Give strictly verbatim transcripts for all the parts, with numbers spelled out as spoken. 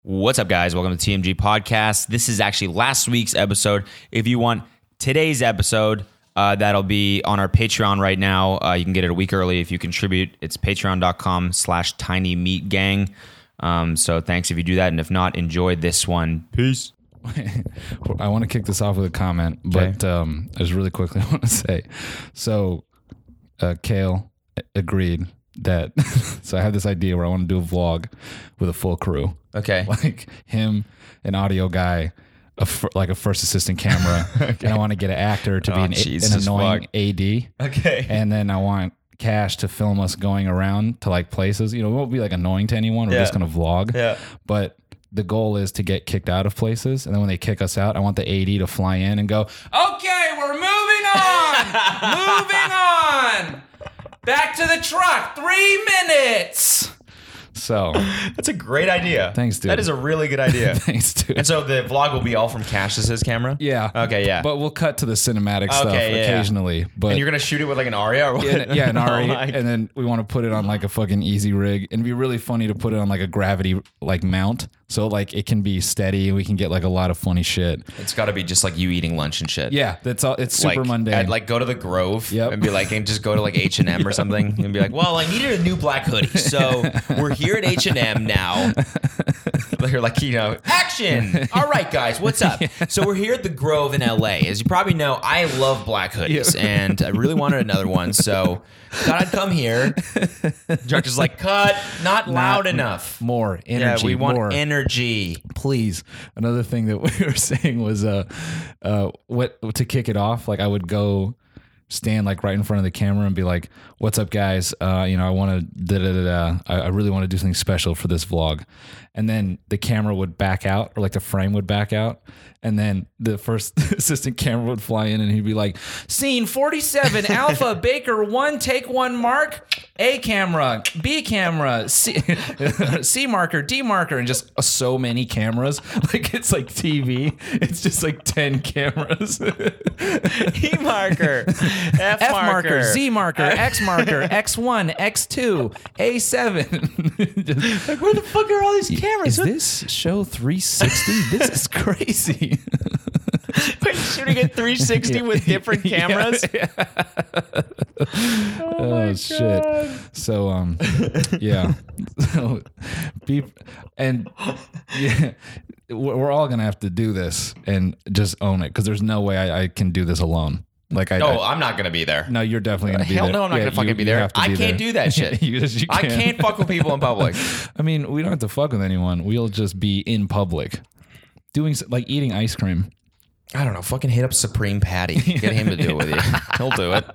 What's up, guys? Welcome to the T M G Podcast. This is actually last week's episode. If you want today's episode, uh, that'll be on our Patreon right now. Uh, you can get it a week early if you contribute. It's patreon.com slash tiny meat gang. Um, so thanks if you do that. And if not, enjoy this one. Peace. I want to kick this off with a comment, but um, I just really quickly want to say, so uh, Kale agreed that, so I have this idea where I want to do a vlog with a full crew. Okay. Like him, an audio guy, a f- like a first assistant camera, okay. And I want to get an actor to be oh, an, Jesus, an annoying fuck. A D. Okay. And then I want Cash to film us going around to like places. You know, it won't be like annoying to anyone. We're yeah. just going to vlog. Yeah. But the goal is to get kicked out of places. And then when they kick us out, I want the A D to fly in and go, okay, we're moving on. moving on. Back to the truck. Three minutes. So that's a great idea. Thanks, dude. That is a really good idea. Thanks, dude. And so the vlog will be all from Cash's camera? Yeah. Okay, yeah. But we'll cut to the cinematic okay, stuff yeah, occasionally. Yeah. But and you're going to shoot it with like an Aria or what? Yeah, yeah an Aria. oh and then we want to put it on like a fucking easy rig. And it'd be really funny to put it on like a gravity like mount. So like it can be steady and we can get like a lot of funny shit. It's got to be just like you eating lunch and shit. Yeah, that's all. It's super like, mundane. I'd like go to the Grove yep. and be like, and just go to like H and M or something and be like, well, I needed a new black hoodie, so we're here at H and M now. They're like, you know, action. All right, guys, what's up? Yeah. So we're here at the Grove in L A. As you probably know, I love black hoodies, yeah. and I really wanted another one, so thought I'd come here. Director's like, cut, not, not loud enough. More energy. Yeah, we want more. energy. Please. Another thing that we were saying was, uh, uh, what to kick it off. Like I would go stand like right in front of the camera and be like, "What's up, guys? Uh, you know, I want to da da da da. I, I really want to do something special for this vlog." And then the camera would back out, or like the frame would back out. And then the first assistant camera would fly in and he'd be like, scene forty-seven, Alpha, Baker, one, take one mark, A camera, B camera, C, C marker, D marker, and just so many cameras. Like it's like T V. It's just like ten cameres. E marker, F, F marker, marker, Z marker, X marker, X one, X two, A seven. Just, like, where the fuck are all these cameras? Is this show three sixty? This is crazy. Wait, shooting at three sixty yeah. with different cameras? Yeah, yeah. oh, oh shit. So um yeah. So be and yeah, we're all gonna have to do this and just own it because there's no way I, I can do this alone. Like I, no, I, I'm not gonna be there. No, you're definitely gonna uh, be hell there. Hell no, I'm not yeah, gonna fucking you, be there. I can't there. do that shit. you just, you I can. can't fuck with people in public. I mean, we don't have to fuck with anyone. We'll just be in public, doing like eating ice cream. I don't know. Fucking hit up Supreme Patty. Get him to do it with you. He'll do it.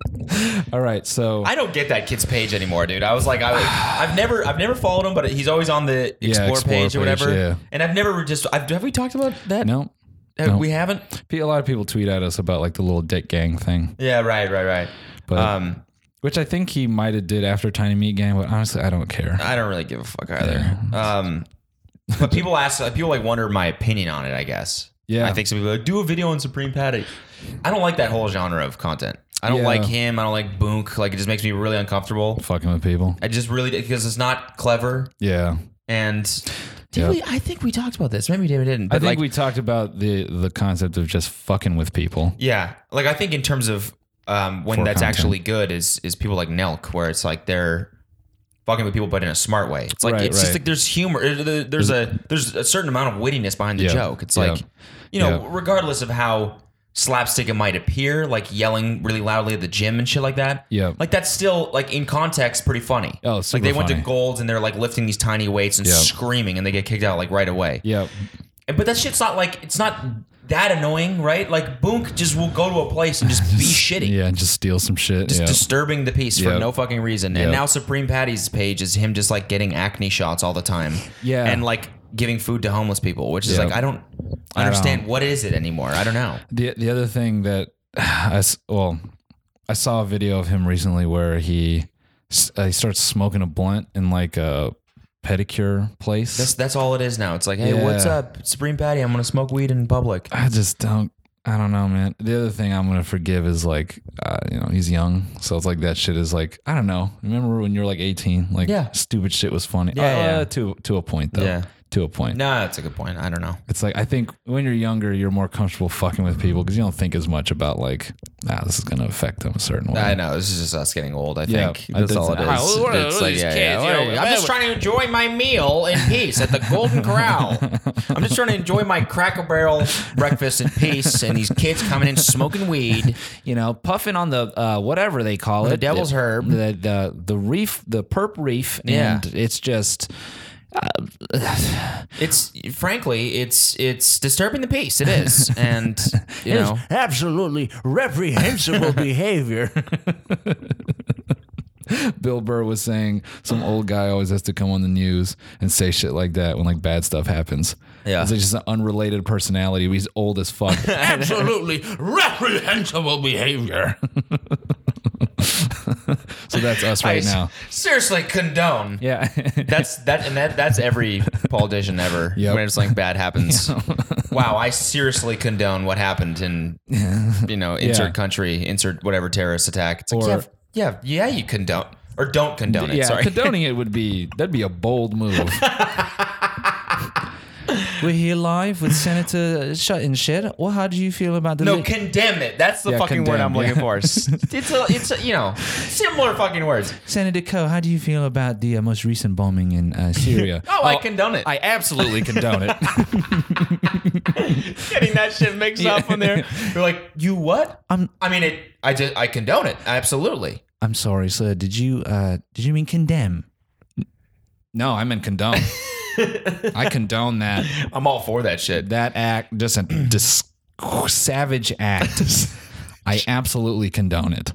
All right, so I don't get that kid's page anymore, dude. I was like, I, I've never, I've never followed him, but he's always on the Explore, yeah, Explore page, page or whatever. Yeah. And I've never just, I've, have we talked about that? No, have, no, we haven't. A lot of people tweet at us about like the little dick gang thing. Yeah, right, right, right. But um, which I think he might have did after Tiny Meat Gang, but honestly, I don't care. I don't really give a fuck either. Yeah. Um, but people ask, people like wonder my opinion on it, I guess. Yeah. I think some people are like, do a video on Supreme Patty. I don't like that whole genre of content. I don't yeah. like him. I don't like Boonk. Like, it just makes me really uncomfortable. Fucking with people. I just really, because it's not clever. Yeah. And did yep. we, I think we talked about this. Maybe we didn't. But I think like, we talked about the the concept of just fucking with people. Yeah. Like, I think in terms of um, when For that's content. actually good is is people like Nelk, where it's like they're fucking with people, but in a smart way. It's like, right, it's right. just like there's humor. There's a there's a certain amount of wittiness behind the yeah. joke. It's yeah. like, you know, yeah. regardless of how slapstick it might appear, like yelling really loudly at the gym and shit like that. Yeah. Like that's still like in context pretty funny. Oh, super like they went funny. to Gold's and they're like lifting these tiny weights and Yep. screaming and they get kicked out like right away. Yeah. And, but that shit's not like, it's not that annoying, right? Like Boonk just will go to a place and just be shitty. Yeah, and just steal some shit. Just yeah. disturbing the peace for Yep. no fucking reason. Yep. And now Supreme Patty's page is him just like getting acne shots all the time. Yeah. And like giving food to homeless people, which is Yep. like, I don't I understand don't. what is it anymore. I don't know. The the other thing that I s- well, I saw a video of him recently where he s- uh, he starts smoking a blunt in like a pedicure place. That's that's all it is now. It's like, hey, Yeah. what's up, Supreme Patty? I'm gonna smoke weed in public. I just don't. I don't know, man. The other thing I'm gonna forgive is like, uh, you know, he's young, so it's like that shit is like, I don't know. Remember when you were like eighteen? Like, Yeah. stupid shit was funny. Yeah, uh, yeah. To to a point though. Yeah. to a point. No, that's a good point. I don't know. It's like, I think when you're younger, you're more comfortable fucking with people because you don't think as much about like, nah, this is going to affect them a certain way. I know. This is just us getting old, I Yeah, think. I That's did- all it is. Ah, what are It's these like, yeah, kids, yeah, you know, yeah. I'm just trying to enjoy my meal in peace at the Golden Corral. I'm just trying to enjoy my Cracker Barrel breakfast in peace, and these kids coming in smoking weed. You know, puffing on the uh, whatever they call it, The devil's the, herb. the the the reef, the perp reef, Yeah. and it's just It's frankly, it's it's disturbing the peace. It is, and you know, absolutely reprehensible behavior. Bill Burr was saying some old guy always has to come on the news and say shit like that when like bad stuff happens. Yeah. It's like just an unrelated personality. He's old as fuck. Absolutely reprehensible behavior. So that's us right I now. seriously condone. Yeah. That's that, and that that's every politician ever. Yep. When it's like bad happens. Wow, I seriously condone what happened in, you know, insert Yeah. country, insert whatever terrorist attack. It's like, Or- yeah, yeah, yeah, you condone or don't condone it. Yeah, Sorry. condoning it would be that'd be a bold move. We're here live with Senator Shut and Shit. Well, how do you feel about the No, li- condemn it. That's the Yeah, fucking word I'm condemn, looking yeah. for. It's a, it's a, you know, similar fucking words. Senator Coe? How do you feel about the uh, most recent bombing in uh, Syria? Oh, I condone it. I absolutely condone it. Getting that shit mixed up on there. You're like, you what? I'm I mean, it. I just I condone it. Absolutely. I'm sorry, sir. Did you uh did you mean condemn? No, I meant condone. I condone that. I'm all for that shit. That act, just a dis- savage act. I absolutely condone it.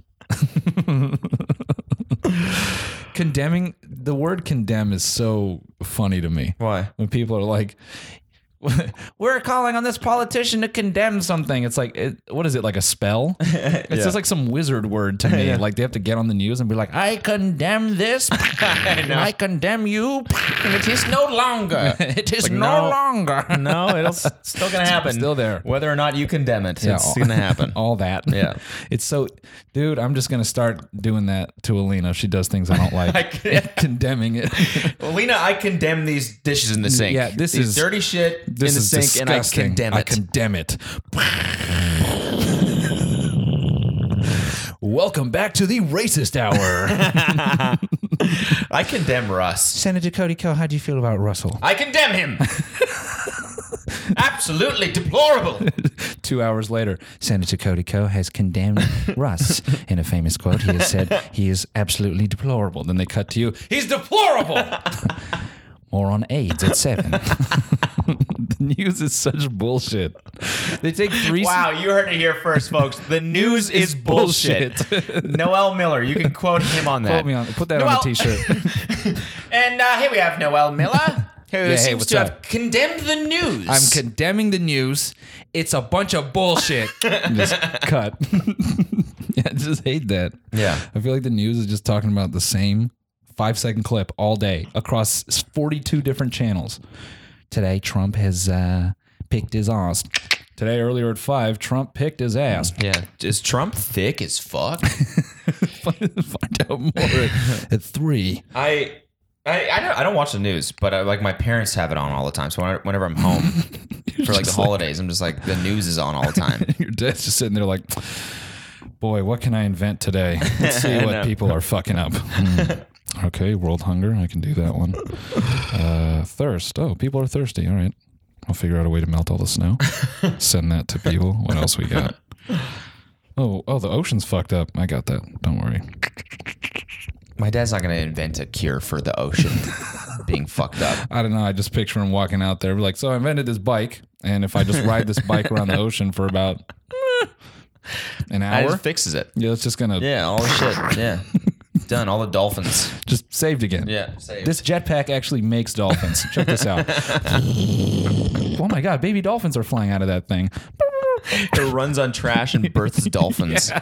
Condemning, the word condemn is so funny to me. Why? When people are like, we're calling on this politician to condemn something. It's like, it, what is it, like a spell? It's Yeah. just like some wizard word to me. Yeah. Like they have to get on the news and be like, I condemn this. I know. I condemn you. It is no longer. It is Like, no, no. longer. No, it's still gonna happen. Still there. Whether or not you condemn it, Yeah, it's all- gonna happen. All that. Yeah. It's so, dude, I'm just going to start doing that to Alina if she does things I don't like. I can- Condemning it. Well, Lena, I condemn these dishes in the sink. Yeah, this These is- dirty shit This in the is sink, disgusting. and I condemn it. I condemn it. Welcome back to the racist hour. I condemn Russ. Senator Cody Coe, how do you feel about Russell? I condemn him. Absolutely deplorable. Two hours later, Senator Cody Coe has condemned Russ. In a famous quote, he has said he is absolutely deplorable. Then they cut to you. He's deplorable. More on AIDS at seven. The news is such bullshit. They take three. Wow, you heard it here first, folks. The news is bullshit. Noel Miller, you can quote him on that. Quote me on. Put that on Noel- a t-shirt. And uh, here we have Noel Miller, who hey, seems what's to up? have condemned the news. I'm condemning the news. It's a bunch of bullshit. Just cut. Yeah, I just hate that. Yeah. I feel like the news is just talking about the same five second clip all day across forty-two different channels. Today, Trump has uh, picked his ass. Today, earlier at five, Trump picked his ass. Yeah. Is Trump thick as fuck? Find out more at, at three. I. I, I don't I don't watch the news, but I, like my parents have it on all the time. So whenever, whenever I'm home for like the just like- holidays, I'm just like the news is on all the time. Your dad's just sitting there like, boy, what can I invent today? Let's see I what know. people are fucking up. Hmm. Okay, world hunger. I can do that one. Uh, thirst. Oh, people are thirsty. All right. I'll figure out a way to melt all the snow. Send that to people. What else we got? Oh, oh, the ocean's fucked up. I got that. Don't worry. My dad's not going to invent a cure for the ocean being fucked up. I don't know. I just picture him walking out there like, so I invented this bike, and if I just ride this bike around the ocean for about eh, an I hour, just fixes it. yeah, it's just gonna Yeah, all the shit. Yeah. Done. All the dolphins. just saved again. Yeah. Saved. This jetpack actually makes dolphins. Check this out. Oh my God, baby dolphins are flying out of that thing. It runs on trash and births dolphins.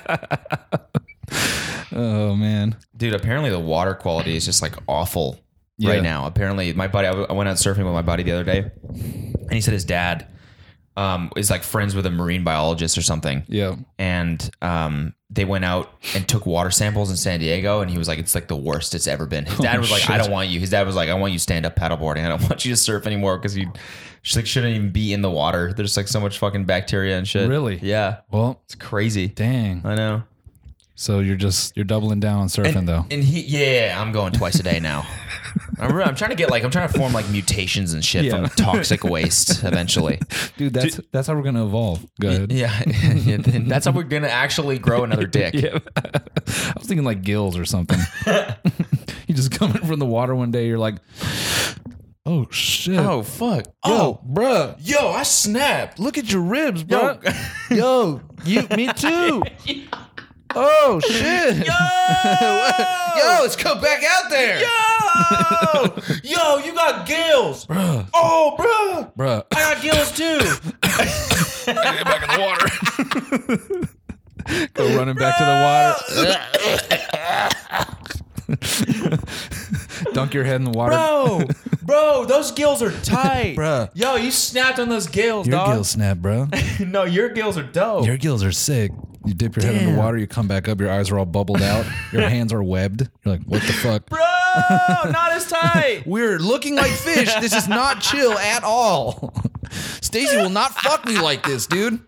Oh man. Dude, apparently the water quality is just like awful Yeah. right now. Apparently, my buddy, I w- I went out surfing with my buddy the other day, and he said his dad um, is like friends with a marine biologist or something. Yeah. And um, they went out and took water samples in San Diego, and he was like, "It's like the worst it's ever been." His dad Oh, was like, shit. "I don't want you." His dad was like, "I want you stand up paddleboarding. I don't want you to surf anymore because you just like shouldn't even be in the water. There's like so much fucking bacteria and shit." Really? Yeah. Well, It's crazy. dang. I know. So you're just you're doubling down on surfing And, though. and he, yeah, I'm going twice a day now. I'm, I'm trying to get like I'm trying to form like mutations and shit Yeah. from toxic waste eventually. Dude, that's that's how we're gonna evolve. Go ahead. Yeah, yeah, that's how we're gonna actually grow another dick. Yeah. I was thinking like gills or something. You just come in from the water one day, you're like, oh shit. Oh fuck! Yo, Oh, bruh. yo, I snapped. Look at your ribs, Yo, bro. Yo, you me too. Oh shit. yo, Yo, let's come back out there. yo, yo, you got gills, Bruh. Oh, bro, Bruh. I got gills too. Get back in the water. Go running back to the water. Dunk your head in the water. Bro, bro, those gills are tight, Bruh. Yo, you snapped on those gills, Your dog. gills snap, bro. No, your gills are dope. Your gills are sick. You dip your head in Damn. the water, you come back up, your eyes are all bubbled out, your hands are webbed. You're like, what the fuck? Bro, not as tight. We're looking like fish. This is not chill at all. Stacy will not fuck me like this, dude.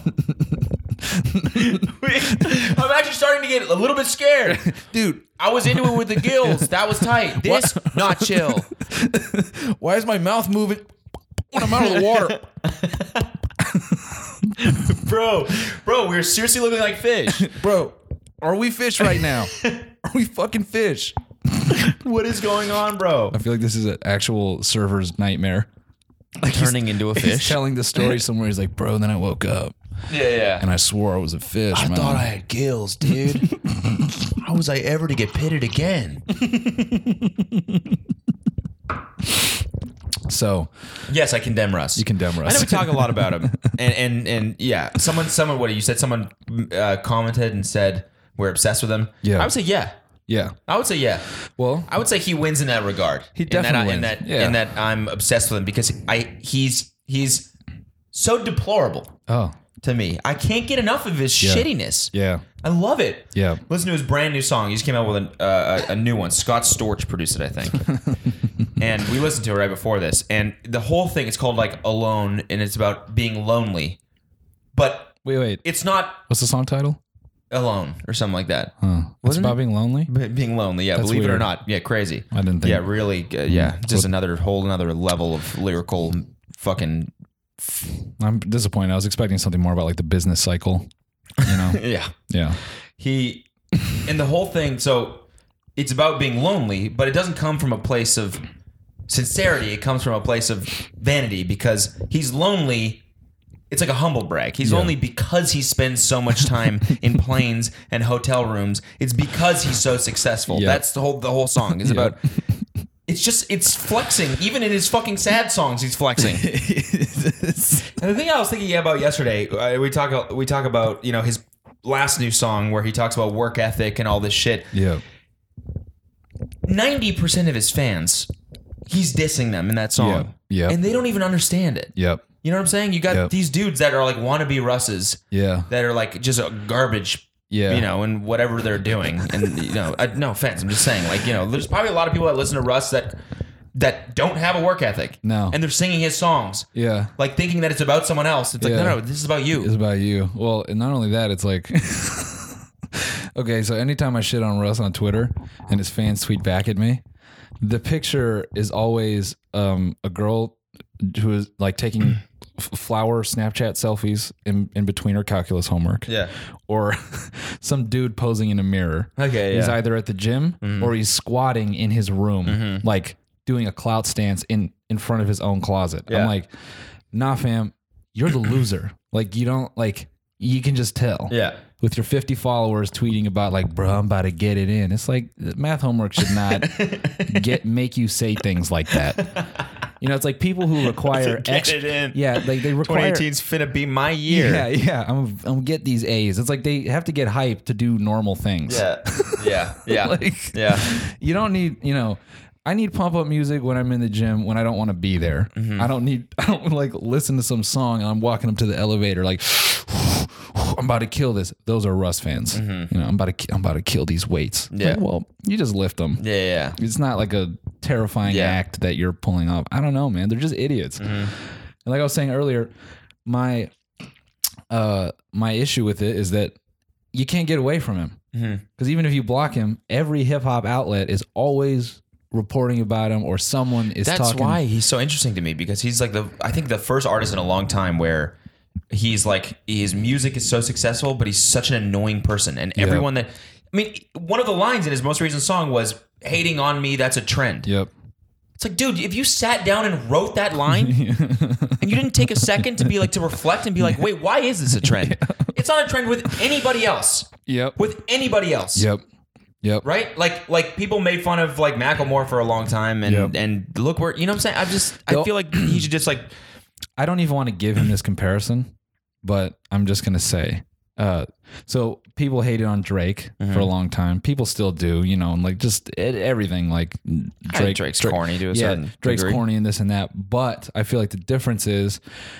I'm actually starting to get a little bit scared. Dude, I was into it with the gills. That was tight. This, not chill. why is my mouth moving when I'm out of the water? Bro, bro, we're seriously looking like fish. Bro, are we fish right now? Are we fucking fish? What is going on, bro? I feel like this is an actual server's nightmare. Like he's- Turning into a He's fish? telling the story somewhere. He's like, bro, then I woke up Yeah, yeah. and I swore I was a fish, man. had gills, dude. How was I ever to get pitted again? So Yes, I condemn Russ. you condemn Russ. I know we talk a lot about him, and and and yeah, someone, someone, what you said? Someone uh, commented and said we're obsessed with him. Yeah. I would say yeah. Yeah. I would say yeah. Well, I would say he wins in that regard. He in that, definitely in wins. that, Yeah. in that I'm obsessed with him because I he's he's so deplorable oh, to me. I can't get enough of his Yeah. shittiness. yeah. I love it. Yeah. Listen to his brand new song. He just came out with a, uh, a, a new one. Scott Storch produced it, I think. And we listened to it right before this. And the whole thing, it's called like Alone, and it's about being lonely. But Wait, wait. it's not What's the song title? alone or something like that. Huh. It's Wasn't about it? being lonely? B- Being lonely, yeah. That's believe it or weird. not. Yeah, crazy. I didn't think. Yeah, really. Uh, yeah, just another whole another level of lyrical fucking. I'm disappointed. I was expecting something more about like the business cycle. You know? Yeah. Yeah. He and the whole thing, so it's about being lonely, but it doesn't come from a place of sincerity. It comes from a place of vanity because he's lonely. It's like a humble brag. He's Yeah. lonely because he spends so much time in planes and hotel rooms. It's because he's so successful. Yeah. That's the whole the whole song is Yeah. about. It's just it's flexing. Even in his fucking sad songs, he's flexing. And the thing I was thinking about yesterday, uh, we talk we talk about, you know, his last new song where he talks about work ethic and all this shit. Yeah. ninety percent of his fans, he's dissing them in that song. Yeah. Yeah. And they don't even understand it. Yep. You know what I'm saying? You got Yep. these dudes that are like wannabe Russes Yeah. that are like just a garbage, Yeah. you know, and whatever they're doing. And, you know, I, no offense. I'm just saying, like, you know, there's probably a lot of people that listen to Russ that that don't have a work ethic. No. And they're singing his songs. Yeah. Like thinking that it's about someone else. It's like, Yeah. no, no, this is about you. It's about you. Well, and not only that, it's like, okay, so anytime I shit on Russ on Twitter and his fans tweet back at me, the picture is always um, a girl who is like taking f- flower Snapchat selfies in, in between her calculus homework. Yeah. Or some dude posing in a mirror. Okay, He's yeah. either at the gym or he's squatting in his room, like doing a clout stance in, in front of his own closet. Yeah. I'm like, nah, fam, you're the loser. Like, you don't, like, you can just tell. Yeah. With your fifty followers tweeting about, like, bro, I'm about to get it in. It's like, math homework should not get make you say things like that. You know, it's like people who require Get ex- it in. Yeah, like they require. twenty eighteen's finna be my year. Yeah, yeah. I'm, I'm gonna get these A's. It's like they have to get hyped to do normal things. Yeah. Yeah. Yeah. Like, yeah. you don't need, you know, I need pump up music when I'm in the gym when I don't want to be there. Mm-hmm. I don't need I don't like listen to some song and I'm walking up to the elevator like I'm about to kill this. Those are Russ fans. Mm-hmm. You know, I'm about to I'm about to kill these weights. Yeah. Like, well, you just lift them. Yeah, yeah. It's not like a terrifying yeah. act that you're pulling off. I don't know, man. They're just idiots. Mm-hmm. And like I was saying earlier, my uh my issue with it is that you can't get away from him. Because mm-hmm. even if you block him, every hip hop outlet is always reporting about him or someone is That's talking. That's why he's so interesting to me, because he's like the I think the first artist in a long time where he's like his music is so successful, but he's such an annoying person. And Yep. everyone that I mean, one of the lines in his most recent song was hating on me, that's a trend. Yep. It's like, dude, if you sat down and wrote that line and you didn't take a second to be like to reflect and be like, wait, why is this a trend? Yeah. It's not a trend with anybody else. Yep. With anybody else. Yep. Yep. Right? Like like people made fun of like Macklemore for a long time and Yep. and look where, you know what I'm saying? I just I feel like he should just like I don't even want to give him this comparison, but I'm just going to say uh so people hated on Drake mm-hmm. for a long time. People still do, you know, and like just everything like Drake Drake's Drake, corny to a yeah, certain Drake's degree. corny and this and that, but I feel like the difference is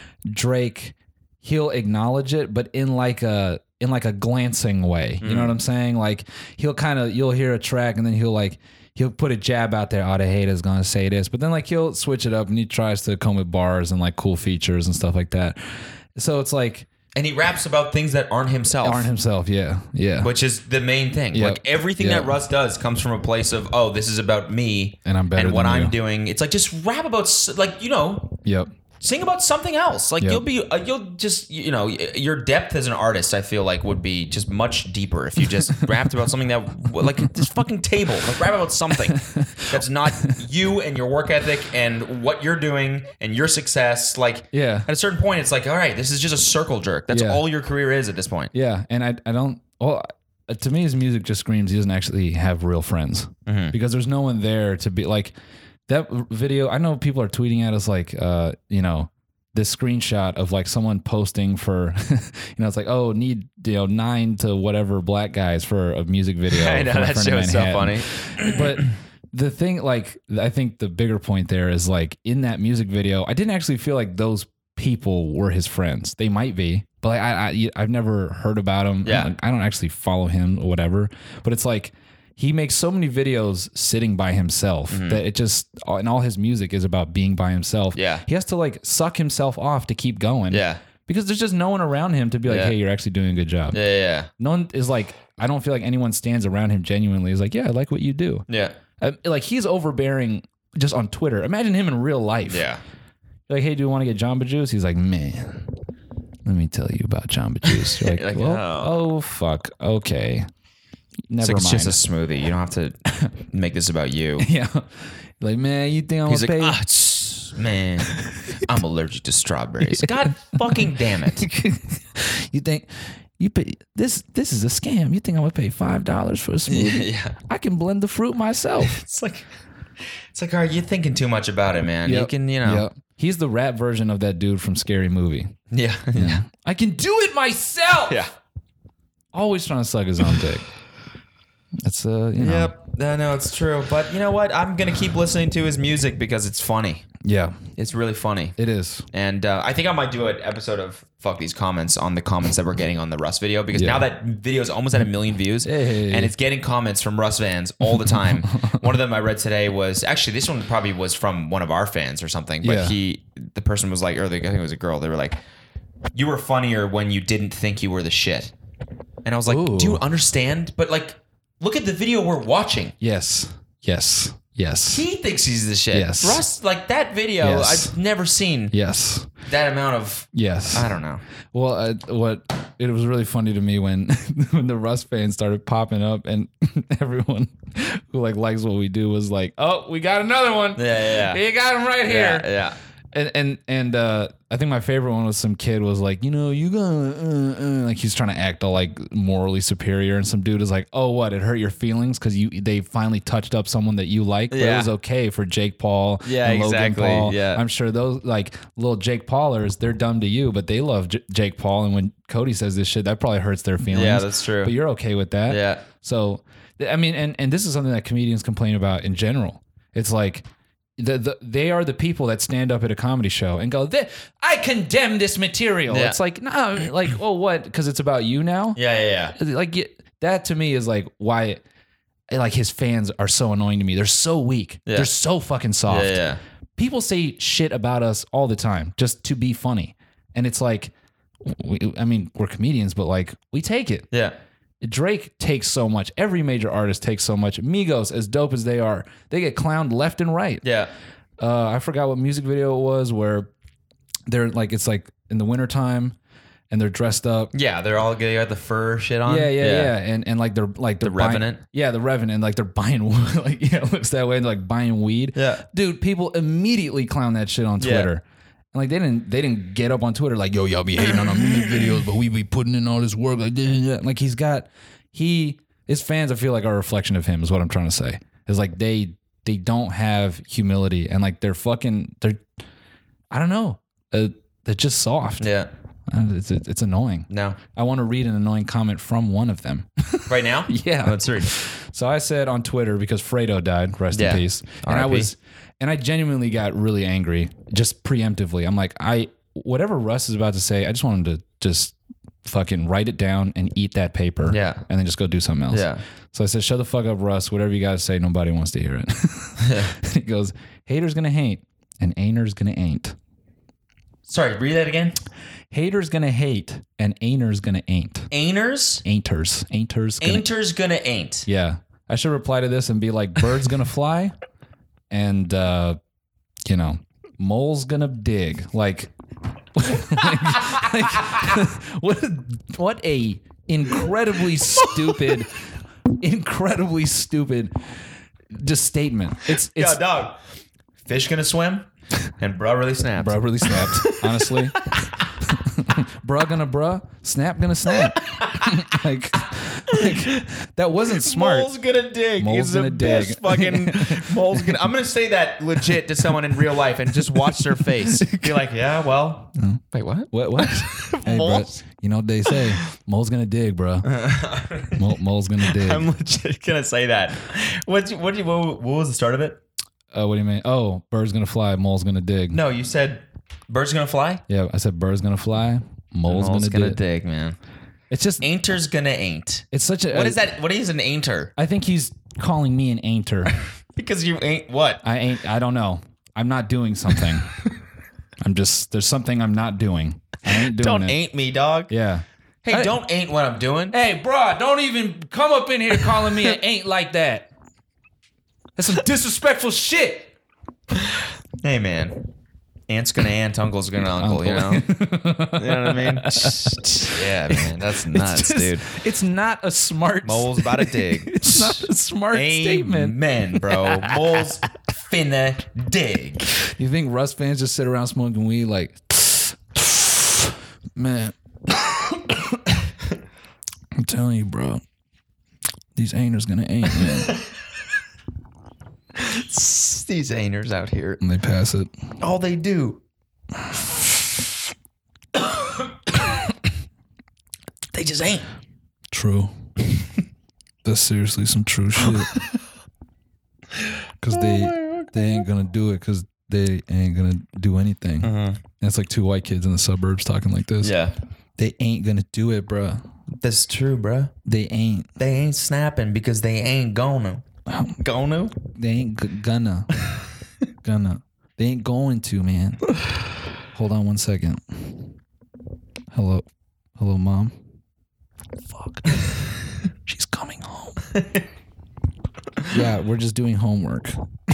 Drake, he'll acknowledge it, but in like a in like a glancing way. You mm. know what I'm saying? Like he'll kind of you'll hear a track and then he'll like he'll put a jab out there. Oh, the haters gonna say this, but then like he'll switch it up and he tries to come with bars and like cool features and stuff like that. So it's like, and he raps about things that aren't himself. Aren't himself, yeah, yeah. Which is the main thing. Yep. Like everything yep. that Russ does comes from a place of, oh, this is about me and I'm better and what than I'm you. doing. It's like just rap about like you know. Yep. Sing about something else. Like yep. you'll be, uh, you'll just, you know, your depth as an artist, I feel like would be just much deeper if you just rapped about something that, like this fucking table, like rap about something that's not you and your work ethic and what you're doing and your success. Like, yeah. At a certain point, it's like, all right, this is just a circle jerk. That's yeah. all your career is at this point. Yeah, and I, I don't. Well, to me, his music just screams he doesn't actually have real friends mm-hmm. because there's no one there to be like. That video, I know people are tweeting at us like, uh, you know, this screenshot of like someone posting for, you know, it's like, oh, need, you know, nine to whatever black guys for a music video. I know, that show is so funny. But the thing, like, I think the bigger point there is like in that music video, I didn't actually feel like those people were his friends. They might be, but like, I, I, I've never heard about him. Yeah. I don't actually follow him or whatever, but it's like, he makes so many videos sitting by himself mm-hmm. that it just, and all his music is about being by himself. Yeah. He has to like suck himself off to keep going. Yeah. Because there's just no one around him to be like, yeah. hey, you're actually doing a good job. Yeah, yeah, yeah. No one is like, I don't feel like anyone stands around him genuinely is like, yeah, I like what you do. Yeah. Uh, like he's overbearing just on Twitter. Imagine him in real life. Yeah. You're like, hey, do you want to get Jamba Juice? He's like, man, let me tell you about Jamba Juice. You're like, like well, oh. oh, fuck. Okay. Never it's like mind. It's just a smoothie. You don't have to make this about you. Yeah. Like, man, you think I'm He's gonna like, pay? ah, tss, man, I'm allergic to strawberries. God fucking damn it. You think you pay this this is a scam. You think I'm gonna pay five dollars for a smoothie? Yeah. I can blend the fruit myself. It's like it's like, all right, you're thinking too much about it, man. Yep. You can, you know. Yep. He's the rap version of that dude from Scary Movie. Yeah. Yeah. I can do it myself. Yeah. Always trying to suck his own dick. That's uh you know. Yep. No, no, it's true. But you know what? I'm gonna keep listening to his music because it's funny. Yeah. It's really funny. It is. And uh, I think I might do an episode of Fuck These Comments on the comments that we're getting on the Russ video, because Yeah. now that video is almost at a million views Hey. and it's getting comments from Russ fans all the time. One of them I read today was actually, this one probably was from one of our fans or something, but Yeah. he, the person was like, or the, I think it was a girl, they were like, you were funnier when you didn't think you were the shit. And I was like, Ooh. do you understand? But like, look at the video we're watching. Yes. Yes. Yes. He thinks he's the shit. Yes. Russ, like that video, Yes. I've never seen Yes. that amount of, Yes. I don't know. Well, uh, what it was really funny to me when when the Russ fans started popping up and everyone who like likes what we do was like, "Oh, we got another one. Yeah, yeah, yeah. You got him right here." Yeah, yeah. And and and uh, I think my favorite one was some kid was like, you know, you gonna uh, uh, like he's trying to act all like morally superior, and some dude is like, oh, what? It hurt your feelings because you they finally touched up someone that you like, but Yeah. it was okay for Jake Paul, Yeah, and Logan exactly, Paul. yeah. I'm sure those like little Jake Paulers, they're dumb to you, but they love J- Jake Paul, and when Cody says this shit, that probably hurts their feelings. Yeah, that's true. But you're okay with that, Yeah. So I mean, and and this is something that comedians complain about in general. It's like the, the they are the people that stand up at a comedy show and go, I condemn this material. Yeah. It's like, no, like, oh, what? Because it's about you now? Yeah, yeah, yeah. Like, that to me is like why, like, his fans are so annoying to me. They're so weak. Yeah. They're so fucking soft. Yeah, yeah. People say shit about us all the time just to be funny. And it's like, we, I mean, we're comedians, but like, we take it. Yeah. Drake takes so much. Every major artist takes so much. Migos, as dope as they are, they get clowned left and right. Yeah. Uh, I forgot what music video it was where they're like, it's like in the wintertime and they're dressed up. Yeah, they're all they got the fur shit on. Yeah, yeah, yeah, yeah. And and like they're like they're The buying, Revenant? Yeah, the Revenant. Like they're buying like yeah, it looks that way. And they're like buying weed. Yeah. Dude, people immediately clown that shit on Twitter. Yeah. And like they didn't they didn't get up on Twitter like, yo, y'all be hating on our music videos, but we be putting in all this work. Like, like he's got he his fans, I feel like, are a reflection of him, is what I'm trying to say. Is like they they don't have humility and like they're fucking they're I don't know. Uh, they're just soft. Yeah. Uh, It's it's annoying. No. I want to read an annoying comment from one of them. Right now? Yeah. Let's read. So I said on Twitter, because Fredo died, rest Yeah. in peace. And R I P. I was and I genuinely got really angry just preemptively. I'm like, I whatever Russ is about to say, I just want him to just fucking write it down and eat that paper. Yeah. And then just go do something else. Yeah. So I said, shut the fuck up, Russ. Whatever you gotta say, nobody wants to hear it. He goes, haters gonna hate and ainers gonna ain't. Sorry, read that again. Haters gonna hate and ainers gonna ain't. Ainers? Ain'ters. Ain'ters. Gonna, Ainter's gonna ain't. yeah. I should reply to this and be like, bird's gonna fly and, uh, you know, mole's gonna dig. Like, like, like what, what a incredibly stupid, incredibly stupid just statement. It's, it's, Yo, dog. Fish gonna swim and bro really snapped. bruh really snapped, honestly. Bruh gonna bruh, snap gonna snap. like, like, that wasn't smart. Mole's gonna dig. Mole's He's the gonna dig. best fucking mole's gonna. I'm gonna say that legit to someone in real life and just watch their face. Be like, yeah, well, wait, what? What? What? Hey, bruh, Moles? you know what they say? Mole's gonna dig, bro. Mole, mole's gonna dig. I'm legit gonna say that. What? What? do you- What, what was the start of it? Uh, what do you mean? Oh, bird's gonna fly, mole's gonna dig. No, you said bird's gonna fly. Yeah, I said bird's gonna fly, mole's, Mole's gonna, gonna dig. dig, man. It's just, Ainter's gonna ain't. it's such a. What is that? What is an ainter? I think he's calling me an ainter. Because you ain't what? I ain't. I don't know. I'm not doing something. I'm just. There's something I'm not doing. I ain't doing Don't it. ain't me, dog. Yeah. Hey, I- don't ain't what I'm doing. Hey, bro, don't even come up in here calling me an ain't like that. That's some disrespectful shit. Hey, man. Aunt's gonna aunt, uncle's gonna uncle, you know? You know what I mean? Yeah, man. That's nuts, It's just- dude. It's not a smart. Mole's about to dig. It's not a smart statement. Amen, bro. Mole's finna dig. You think Russ fans just sit around smoking weed like, man? I'm telling you, bro. These ain'ters gonna ain't, man. These ainers out here. And they pass it. All they do. They just ain't. True. That's seriously some true shit. Because they they ain't gonna do it because they ain't gonna do anything. Mm-hmm. That's like two white kids in the suburbs talking like this. Yeah. They ain't gonna do it, bro. That's true, bro. They ain't. They ain't snapping because they ain't gonna. Gonna? They ain't g- gonna. gonna. They ain't going to, man. Hold on one second. Hello. Hello, Mom. Fuck. She's coming home. Yeah, we're just doing homework.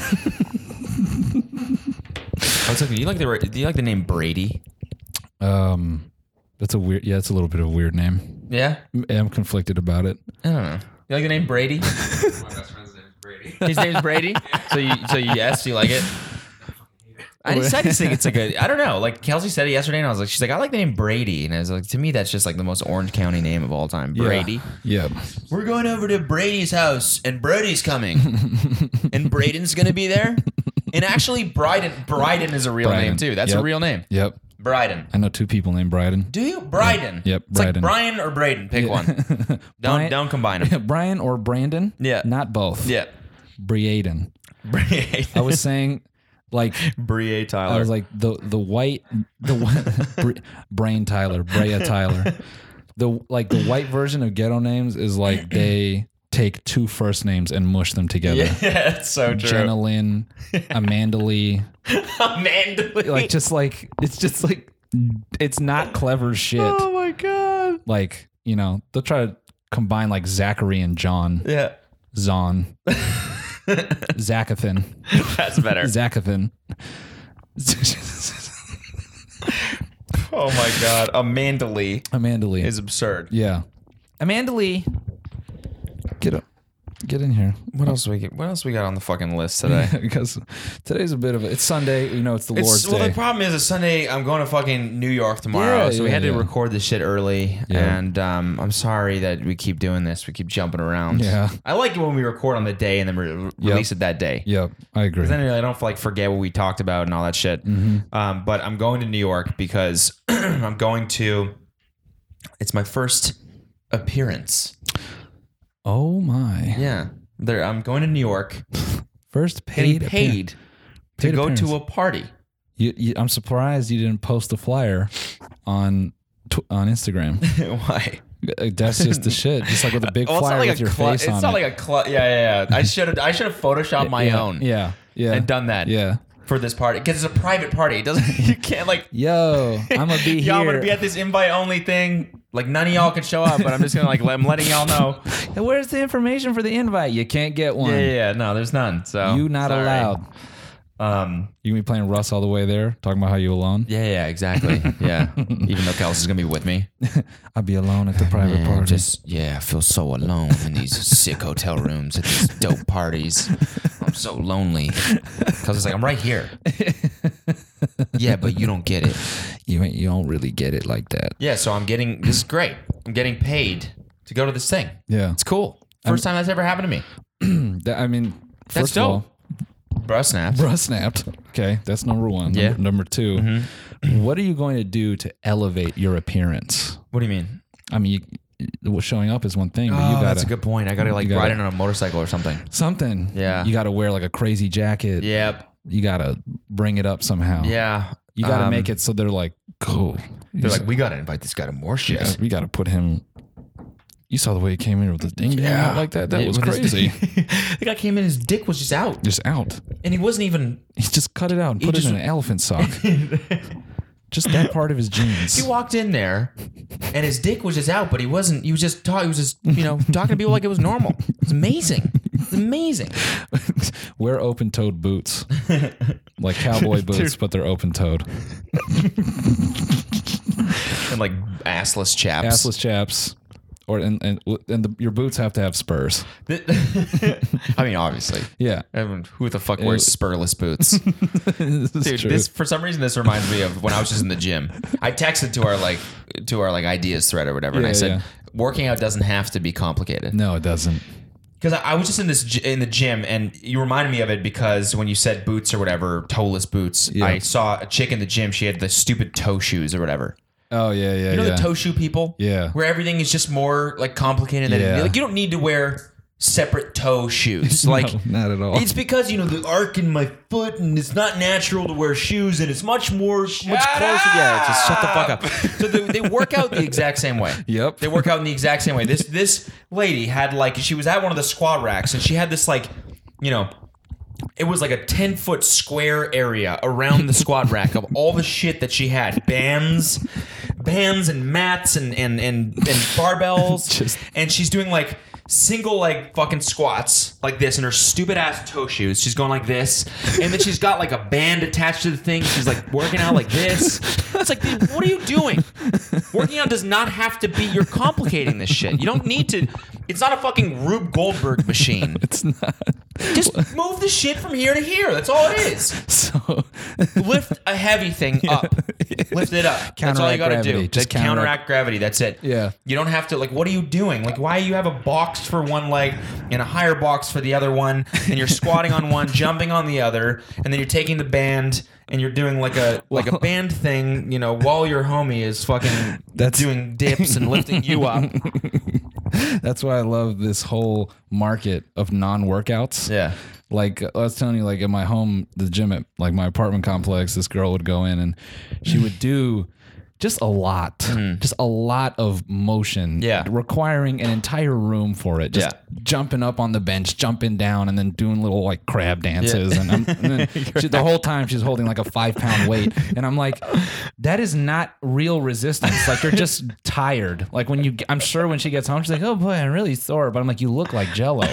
I was looking, you like the do you like the name Brady? Um, that's a weird. Yeah, it's a little bit of a weird name. Yeah? I'm conflicted about it. I don't know. You like the name Brady? My best friend's name is Brady. His name's Brady? So you so you yes, you like it? I just, I just think it's like a, I don't know. Like Kelsey said it yesterday, and I was like, she's like, I like the name Brady, and I was like, to me, that's just like the most Orange County name of all time, Brady. Yeah. We're going over to Brady's house, and Brody's coming, and Braden's gonna be there. And actually, Bryden, Bryden is a real Bryden. name too. That's Yep. a real name, Yep. Bryden. I know two people named Bryden. Do you Bryden? Yep, It's like Bryden. Brian or Braden. Pick one. Don't Brian- don't combine them. Brian or Brandon? Yeah. Not both. Yeah. Briaden. Brie, I was saying, like, Brie Tyler. I was like the the white the white, Brain Tyler, Brea Tyler. The like the white version of ghetto names is like they take two first names and mush them together. yeah, it's so true. Jenna Lynn, Amanda Lee. Amanda Lee. Like just like it's just like it's not clever shit. Oh my god. Like, you know, they'll try to combine like Zachary and John. Yeah. Zon. Zachathan. That's better. Zachathan. Oh my god. Amanda Lee Amanda Lee. is absurd. Yeah. Amanda Lee. Get up. Get in here. What else we get? What else we got on the fucking list today? Because today's a bit of a, it's Sunday, you know, it's the It's, Lord's well, Day. the problem is, it's Sunday. I'm going to fucking New York tomorrow, Yeah, so we yeah, had to yeah. record this shit early. Yeah. And um, I'm sorry that we keep doing this. We keep jumping around. Yeah. I like it when we record on the day and then re- release it that day. Yep, I agree. Then I don't like forget what we talked about and all that shit. Mm-hmm. Um, but I'm going to New York because I'm going to. It's my first appearance. Oh my. Yeah, there. I'm going to New York, First getting paid paid to Paid go appearance. to a party. You, you, I'm surprised you didn't post the flyer on tw- on Instagram. Why? That's just the shit. Just like with a big Well, it's flyer not like with a your clu- face it's on not it. like a clu- yeah, yeah, yeah. I should have. I should have photoshopped my yeah, own. Yeah, yeah. And done that. Yeah. For this party, because it's a private party. It doesn't. You can't like. Yo, I'm gonna be Y'all, I'm here. gonna be at this invite only thing. Like none of y'all can show up, but I'm just gonna like. I'm letting y'all know. Where's the information for the invite? You can't get one. Yeah, yeah, yeah. No, there's none. So You not sorry. allowed. Um. You gonna be playing Russ all the way there, talking about how you alone. Yeah, yeah, exactly. Yeah. Even though Kelsey's gonna be with me. I'll be alone at the private Man, party. just yeah, I feel so alone in these sick hotel rooms at these dope parties. I'm so lonely. Because it's like I'm right here. Yeah, but you don't get it. you ain't, you don't really get it like that. Yeah, so I'm getting this is great. I'm getting paid to go to this thing. Yeah. It's cool. First time that's ever happened to me. That- I mean, That's first of all, dope. Bro snaps. bruh snapped. Okay, that's number one. Yeah. Number, number two, what are you going to do to elevate your appearance? What do you mean? I mean, you, showing up is one thing, but Oh, you got that's a good point. I gotta like gotta- ride in on a motorcycle or something. something. Yeah. You got to wear like a crazy jacket. Yep. You got to bring it up somehow. Yeah. You got to Um, make it so they're like, cool. They're like, we gotta invite this guy to more shit. Yeah, we got to put him. You saw the way he came in with his ding Yeah. out like that. That Yeah, was with his- crazy. The guy came in, his dick was just out, Just out. and he wasn't even. He just cut it out and He put just- it in an elephant sock. Just that part of his jeans. He walked in there, and his dick was just out, but he wasn't. He was just talking. He was just you know talking to people like it was normal. It's amazing. It's amazing. Wear open-toed boots, like cowboy boots, but they're open-toed. And like assless chaps. Assless chaps, or and and, and the, your boots have to have spurs. I mean, obviously. Yeah, I mean, who the fuck wears spurless boots? this is Dude, true. this for some reason this reminds me of when I was just in the gym. I texted to our like to our like ideas thread or whatever, and I Yeah, said, yeah. working out doesn't have to be complicated. No, it doesn't. Because I, I was just in this gy- in the gym, and you reminded me of it because when you said boots or whatever, toeless boots, Yeah. I saw a chick in the gym. She had the stupid toe shoes or whatever. Oh yeah, yeah, You know yeah. the toe shoe people? Yeah. Where everything is just more like complicated than Yeah. like you don't need to wear separate toe shoes. Like no, not at all. it's because you know the arc in my foot, and it's not natural to wear shoes, and it's much more much closer. Yeah, just shut the fuck up. So they, they work out the exact same way. Yep. They work out in the exact same way. This this lady had like she was at one of the squat racks, and she had this like, you know. It was like a ten foot square area around the squat rack of all the shit that she had. Bands, bands and mats and and and, and barbells. Just- and she's doing like single like fucking squats like this in her stupid ass toe shoes. She's going like this. And then she's got like a band attached to the thing. She's like working out like this. It's like, dude, what are you doing? Working out does not have to be, you're complicating this shit. You don't need to, it's not a fucking Rube Goldberg machine. It's not. Just move the shit from here to here. That's all it is. So Lift a heavy thing up. Lift it up. That's all you Counteract got to do. gravity. Just Just counteract, counteract- gravity. That's it. Yeah. You don't have to, like, what are you doing? Like, why you have a box for one leg and a higher box for the other one, and you're squatting on one, jumping on the other, and then you're taking the band and you're doing like a like a band thing, you know, while your homie is fucking That's- doing dips and lifting you up. That's why I love this whole market of non-workouts. Yeah. Like I was telling you, like in my home, the gym at like my apartment complex, this girl would go in and she would do just a lot, mm. just a lot of motion, yeah. requiring an entire room for it. Just yeah. jumping up on the bench, jumping down, and then doing little like crab dances. Yeah. And, I'm, and then she, the whole time she's holding like a five pound weight. And I'm like, that is not real resistance. Like you're just tired. Like when you, I'm sure when she gets home, she's like, oh boy, I'm really sore. But I'm like, you look like Jello.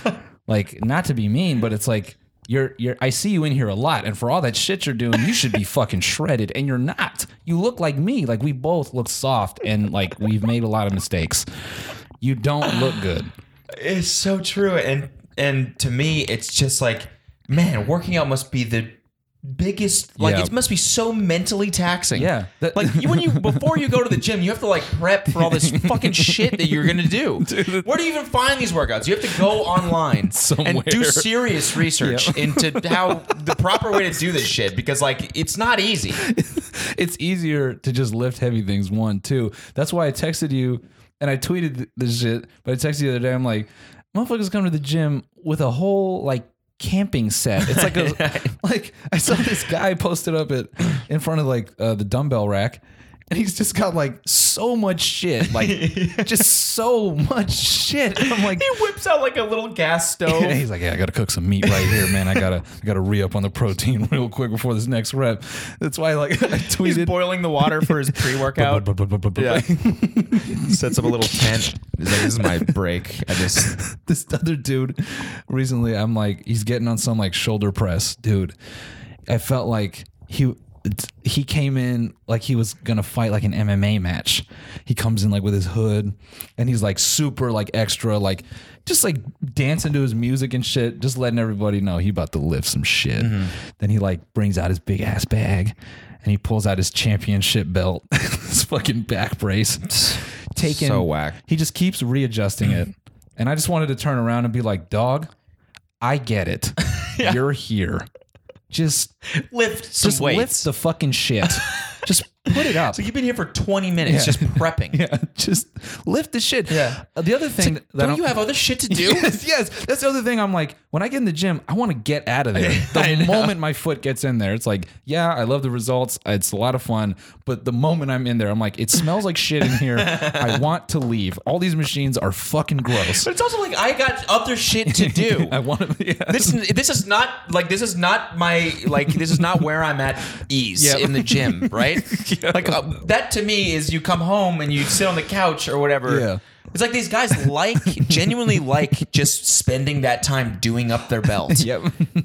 Like not to be mean, but it's like, You're, you're, I see you in here a lot, and for all that shit you're doing, you should be fucking shredded, and you're not. You look like me. Like, we both look soft, and, like, we've made a lot of mistakes. You don't look good. It's so true, and and to me, it's just like, man, working out must be the biggest, like, Yeah. it must be so mentally taxing. Yeah. That- Like, you- when you, before you go to the gym, you have to, like, prep for all this fucking shit that you're gonna do. Dude. Where do you even find these workouts? You have to go online Somewhere. and do serious research Yeah. into how the proper way to do this shit, because, like, it's not easy. It's easier to just lift heavy things, one, two. That's why I texted you, and I tweeted this shit, but I texted you the other day, I'm like, motherfuckers come to the gym with a whole, like, camping set. It's like a like I saw this guy posted up at in front of like uh, the dumbbell rack, and he's just got like so much shit, like just so much shit. I'm like, He whips out like a little gas stove. and he's like, yeah, I gotta cook some meat right here, man. I gotta I gotta re up on the protein real quick before this next rep. That's why like I tweeted He's boiling the water for his pre-workout. Yeah. Sets up a little tent. He's like, this is my break. I just This other dude recently, I'm like, he's getting on some like shoulder press, dude. I felt like he he came in like he was gonna fight like an M M A match. He comes in like with his hood, and he's like super like extra like just like dancing to his music and shit, just letting everybody know he about to lift some shit. Mm-hmm. Then he like brings out his big ass bag, and he pulls out his championship belt, his fucking back brace. Taking So whack. He just keeps readjusting it. And I just wanted to turn around and be like, dog, I get it. Yeah. You're here. Just, lift some just weights. lift the fucking shit. Just put it up. So you've been here for twenty minutes Yeah. just prepping. Yeah, just lift the shit. Yeah. Uh, The other thing that I Don't you have other shit to do? Yes, yes. That's the other thing. I'm like, when I get in the gym, I want to get out of there. I The know. moment my foot gets in there, it's like, yeah, I love the results. It's a lot of fun. But the moment I'm in there, I'm like, it smells like shit in here. I want to leave. All these machines are fucking gross. But it's also like I got other shit to do. I want to. Yeah. This this is not like this is not my like this is not where I'm at ease Yeah. in the gym, right? Yeah. Like uh, that to me is you come home and you sit on the couch or whatever. Yeah. It's like these guys like genuinely like just spending that time doing up their belt. Yep.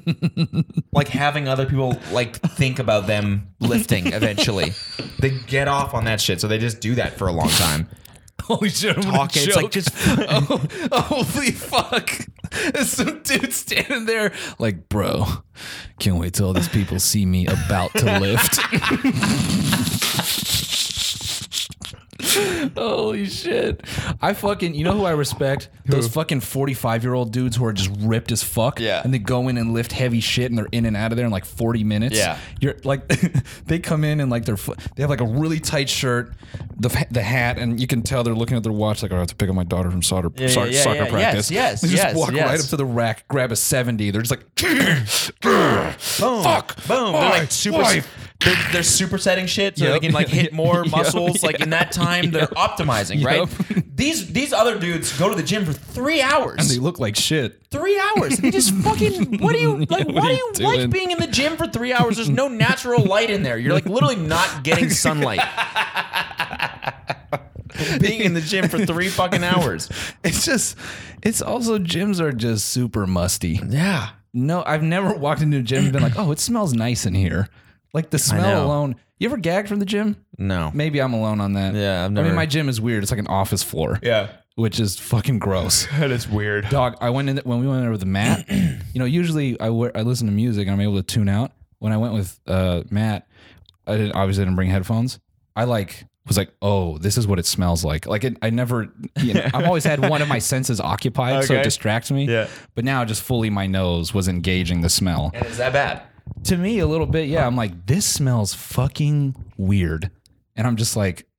Like having other people like think about them lifting eventually. They get off on that shit, so they just do that for a long time. Holy shit! I'm gonna Talking, it's like choke. just oh, holy fuck! There's some dude standing there, like, bro, can't wait till all these people see me about to lift. Holy shit. I fucking, you know who I respect? Those fucking forty-five year old dudes who are just ripped as fuck. Yeah. And they go in and lift heavy shit and they're in and out of there in like forty minutes. Yeah. You're like, they come in and like their foot, they have like a really tight shirt, the the hat, and you can tell they're looking at their watch like, oh, I have to pick up my daughter from soccer, Yeah, soccer, yeah, soccer yeah. practice. Yes, yes, They just yes, walk yes. right up to the rack, grab a seventy. They're just like, boom, fuck, boom. why, They're like super. why? They're, they're supersetting shit so Yep. they can like hit more Yep. muscles. Like in that time, they're Yep. optimizing, Yep. right? These these other dudes go to the gym for three hours. and they look like shit. Three hours. They just fucking. What do you like? Yeah, why what are do you you like doing? being in the gym for three hours? There's no natural light in there. You're like literally not getting sunlight. Being in the gym for three fucking hours. It's just, it's also, gyms are just super musty. Yeah. No, I've never walked into a gym and been like, oh, it smells nice in here. Like the smell know. alone. You ever gagged from the gym? No. Maybe I'm alone on that. Yeah, I've I never- mean, my gym is weird. It's like an office floor. Yeah. Which is fucking gross. That is weird. Dog, I went in when we went in there with Matt. You know, usually I wear, I listen to music and I'm able to tune out. When I went with uh, Matt, I didn't obviously didn't bring headphones. I like was like, oh, this is what it smells like. Like it, I never, you know, I've always had one of my senses occupied, so it Okay. distracts me. Yeah. But now just fully my nose was engaging the smell. And is that bad? To me, a little bit, yeah. I'm like, this smells fucking weird. And I'm just like,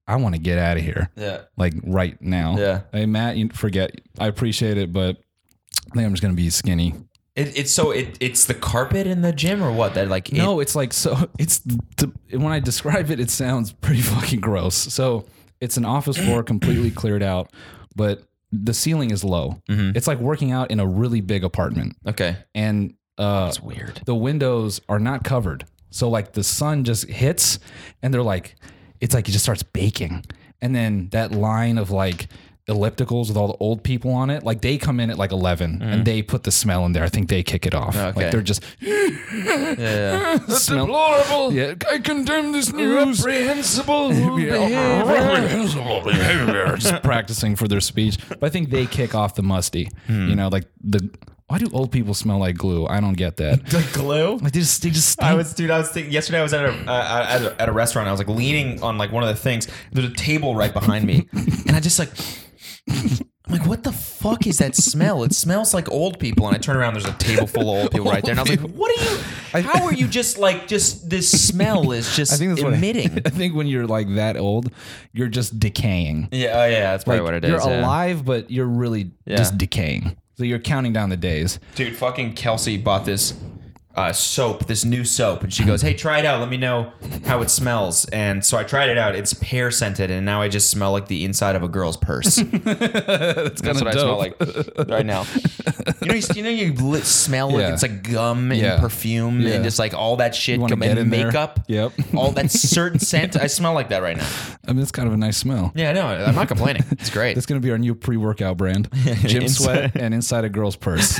I want to get out of here. Yeah. Like right now. Yeah. Hey, Matt, you forget. I appreciate it, but I think I'm just going to be skinny. It, it's so it it's the carpet in the gym or what? That like No, it's like, so it's, the, when I describe it, it sounds pretty fucking gross. So it's an office floor completely cleared out, but the ceiling is low. Mm-hmm. It's like working out in a really big apartment. It, okay. And uh, That's weird. the windows are not covered. So like the sun just hits and they're like, it's like it just starts baking. And then that line of like ellipticals with all the old people on it, like they come in at like eleven and they put the smell in there. I think they kick it off. Okay. Like they're just Yeah. yeah. smell. Deplorable. Yeah, I condemn this news. Reprehensible Yeah, reprehensible behavior. Just practicing for their speech. But I think they kick off the musty. You know, like the why do old people smell like glue? I don't get that. Like glue? Like they just they just stink. I was, dude. I was thinking yesterday. I was at a, uh, at a at a restaurant. I was like leaning on like one of the things. There's a table right behind me, and I just like, I'm like, what the fuck is that smell? It smells like old people. And I turn around. There's a table full of old people right there, and I was like, what are you? How are you just like just this smell is just I think that's emitting? What, I think when you're like that old, you're just decaying. yeah, oh yeah, that's probably Like, what it is. You're yeah. alive, but you're really Yeah. just decaying. So you're counting down the days. Dude, fucking Kelsey bought this uh, soap, this new soap, and she goes, "Hey, try it out. Let me know how it smells." And so I tried it out. It's pear scented, and now I just smell like the inside of a girl's purse. That's, That's what I smell like right now. You know, you, you know, you li- smell like Yeah. it's like gum and Yeah. perfume Yeah. and just like all that shit, wanna come get and in there? makeup. Yep. All that certain scent. I smell like that right now. I mean, it's kind of a nice smell. Yeah, no, I'm not complaining. It's great. That's going to be our new pre-workout brand. Gym Inside- sweat and inside a girl's purse.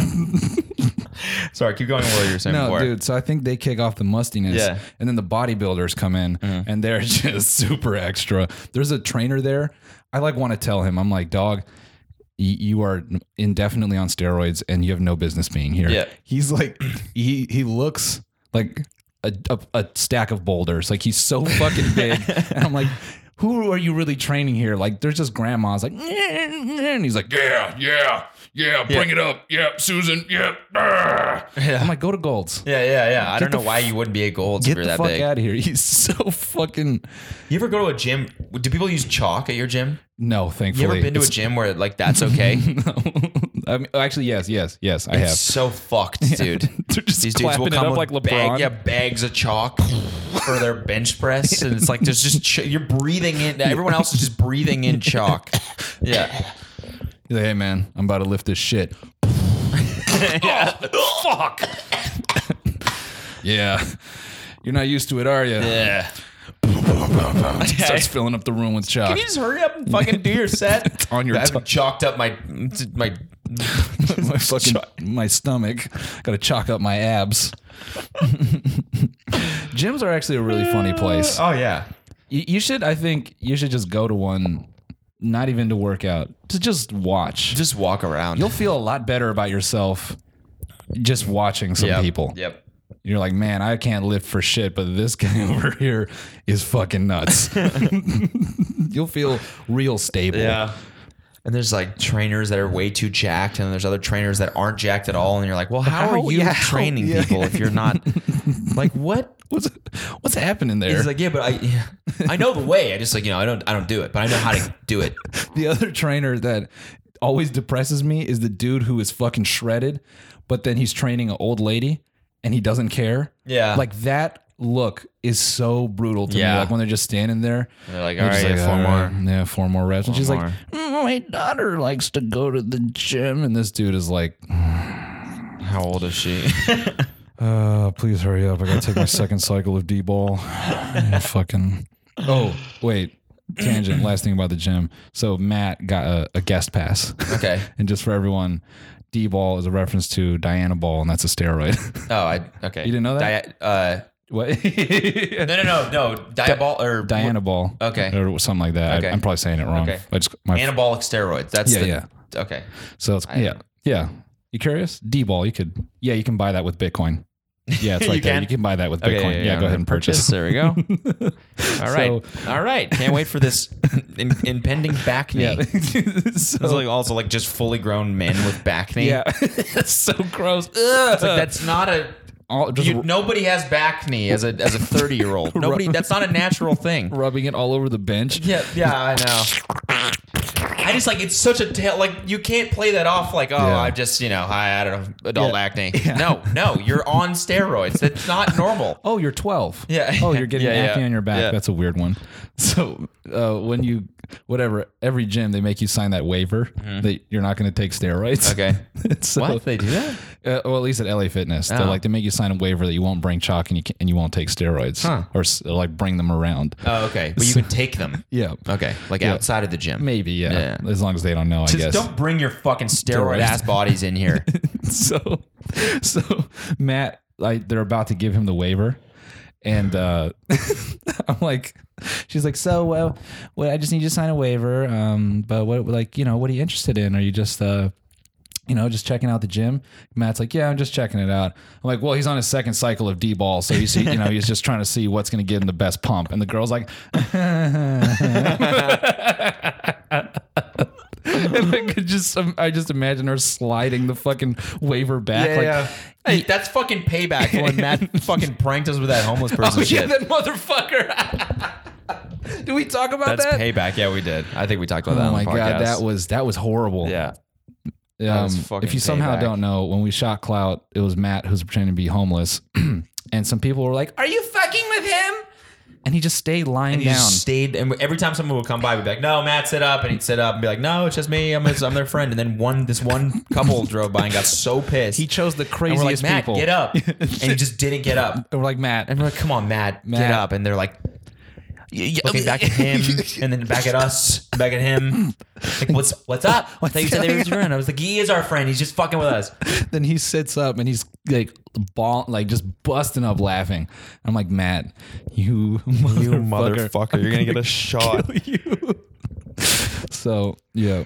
Sorry, keep going with what you were saying No, before. dude. So I think they kick off the mustiness, Yeah. and then the bodybuilders come in, and they're just super extra. There's a trainer there. I like want to tell him, I'm like, dog, y- you are indefinitely on steroids, and you have no business being here. Yeah. He's like, he he looks like a, a, a stack of boulders. Like he's so fucking big, and I'm like, who are you really training here? Like, there's just grandmas like, and he's like, yeah, yeah, yeah, bring it up, yeah, Susan, yeah. Yeah. I'm like, go to Gold's. Yeah, yeah, yeah. I Get don't know the why you wouldn't be a Gold's Get if you're the that fuck big. out of here. He's so fucking. You ever go to a gym? Do people use chalk at your gym? No, You thankfully. ever been to a It's- gym where like that's okay? No. I mean, actually, yes, yes, yes, I It's have. so fucked, dude. They're just These dudes will clapping it come up with like LeBron. bag, yeah, bags of chalk for their bench press, and it's like there's just ch- you're breathing in. Everyone else is just breathing in chalk. Yeah. He's like, hey, man, I'm about to lift this shit. Oh, fuck. Yeah. You're not used to it, are you? Yeah. Starts filling up the room with chalk. Can you just hurry up and fucking do your set? It's on your I've tongue. chalked up my my. my fucking my stomach. Got to chalk up my abs. Gyms are actually a really funny place. Oh yeah. You, you should, I think, you should just go to one, not even to work out, to just watch. Just walk around. You'll feel a lot better about yourself just watching some Yep. people. Yep. You're like, man, I can't lift for shit, but this guy over here is fucking nuts. You'll feel real stable. Yeah. And there's like trainers that are way too jacked, and there's other trainers that aren't jacked at all. And you're like, well, how, How- are you yeah, how- training yeah. people if you're not like what? What's what's happening there? He's like, yeah, but I, yeah, I know the way. I just like you know, I don't, I don't do it, but I know how to do it. The other trainer that always depresses me is the dude who is fucking shredded, but then he's training an old lady and he doesn't care. Yeah. Like that look is so brutal to Yeah. me. Like when they're just standing there. They're like, they're all just right, four "All more. right, Yeah, four more reps. and she's more. like, "Mm, my daughter likes to go to the gym. And this dude is like, How old is she? uh, please hurry up. I gotta take my second cycle of D-ball. Yeah, fucking. Oh, wait. Tangent. Last thing about the gym. So Matt got a, a guest pass. Okay. And just for everyone, D-ball is a reference to Diana Ball, and that's a steroid. Oh, I okay. You didn't know that? Dia- uh, What? no, no, no, no. Diabol or Diana Ball. Okay. Or something like that. Okay. I, I'm probably saying it wrong. Okay. I just, my, anabolic steroids. That's Yeah, the, yeah. Okay. so it's, yeah. Yeah. You curious? D-ball. You could, yeah, you can buy that with Bitcoin. Yeah, it's right You there. can? You can buy that with Okay, Bitcoin. Yeah, I'm go ahead gonna and purchase. There we go. All right. So- All right. Can't wait for this in, impending back knee. Yeah. It's so, like also like just fully grown men with back knee. yeah. That's so gross. It's like that's not a all just You, nobody has back knee as a as a thirty year old. Nobody. That's not a natural thing. rubbing it all over the bench. Yeah, yeah, I know. I just like it's such a tail. Like you can't play that off. Like oh, Yeah. I just you know I, I don't know adult Yeah. acne. No, no, you're on steroids. That's not normal. Oh, you're twelve. Yeah. Oh, you're getting Yeah, acne yeah. on your back. Yeah. That's a weird one. So uh, when you, whatever, every gym they make you sign that waiver that you're not going to take steroids. Okay. so, What they do that? Uh, well, at least at L A Fitness, they Oh. like they make you sign a waiver that you won't bring chalk and you can, and you won't take steroids Huh. or, s- or like bring them around. Oh, okay. But you can take them. Yeah, Okay, like Yeah. outside of the gym. maybe. Yeah. Yeah. as long as they don't know, I Just guess. don't bring your fucking steroid ass bodies in here. so so Matt, like they're about to give him the waiver, and uh I'm like, she's like, so uh, well, I just need you to sign a waiver, um but what, like, you know, what are you interested in? Are you just uh you know, just checking out the gym? Matt's like, yeah, I'm just checking it out. I'm like, well, he's on his second cycle of D-ball, so he's, you know, he's just trying to see what's going to get him the best pump. And the girl's like, and I could just, um, I just imagine her sliding the fucking waiver back. like, Hey, that's fucking payback for when Matt fucking pranked us with that homeless person oh yeah, shit. that motherfucker. Did we talk about That's that? payback. Yeah, we did. I think we talked about that Oh on my the podcast. god, that was that was horrible. yeah. Um, was fucking if you somehow payback. don't know, when we shot Clout, it was Matt who's pretending to be homeless, and some people were like, "Are you fucking with him?" And he just stayed lying And he down. just stayed, and every time someone would come by, we'd be like, "No, Matt, sit up," and he'd sit up and be like, "No, it's just me. I'm his, I'm their friend." And then one, this one couple drove by and got so pissed. He chose the and we're like, craziest "Matt, people. get up," and he just didn't get up. And we're like, Matt, And we're like, "Come on, Matt, Matt. get up." And they're like, looking back at him, and then back at us, back at him. Like, what's what's up? I thought you said they were his friend. I was like, he is our friend. He's just fucking with us. then he sits up and he's like ball, like just busting up laughing. I'm like, Matt, you motherfucker, you're gonna get a shot. you. So yeah.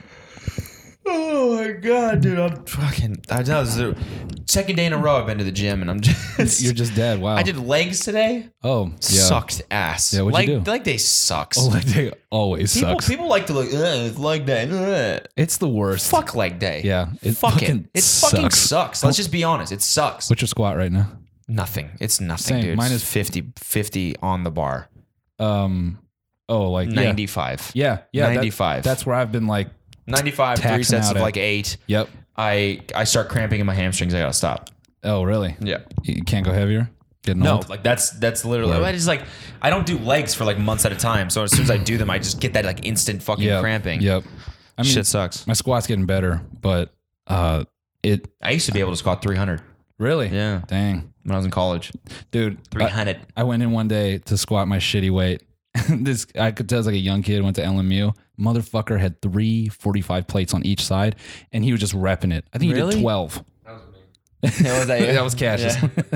Oh my god, dude! I'm fucking. I know this is the second day in a row I've been to the gym, and I'm just. You're just dead. Wow. I did legs today. Oh, yeah. Sucked ass. Yeah, what'd leg, you do? Leg day sucks. Oh, leg day always people, sucks. people like to look. It's leg day. Ugh. It's the worst. Fuck leg day. Yeah, it Fuck fucking it. It fucking sucks. sucks. Let's just be honest. It sucks. What's your squat right now? Nothing. It's nothing, Same. dude. Mine It's is- fifty, fifty on the bar. Um. Oh, like yeah. ninety-five. Yeah, yeah. that- ninety-five. that's where I've been like, ninety-five. Three taxing sets out of at- like eight. yep. I I start cramping in my hamstrings. I gotta stop. Oh, really? Yeah. You can't go heavier? Getting No, old? like that's that's literally. Word. I just like I don't do legs for like months at a time. So as soon as I do them, I just get that like instant fucking Yep. cramping. Yep. I mean, Shit sucks. my squat's getting better, but uh, it I used to be able to squat three hundred. really, Yeah. dang, When I was in college, dude. three I, hundred. I went in one day to squat my shitty weight. This I could tell it was like a young kid, went to L M U. Motherfucker had three forty-five plates on each side, and he was just repping it. I think he Really? did twelve. That was me. That was that. That was Cassius.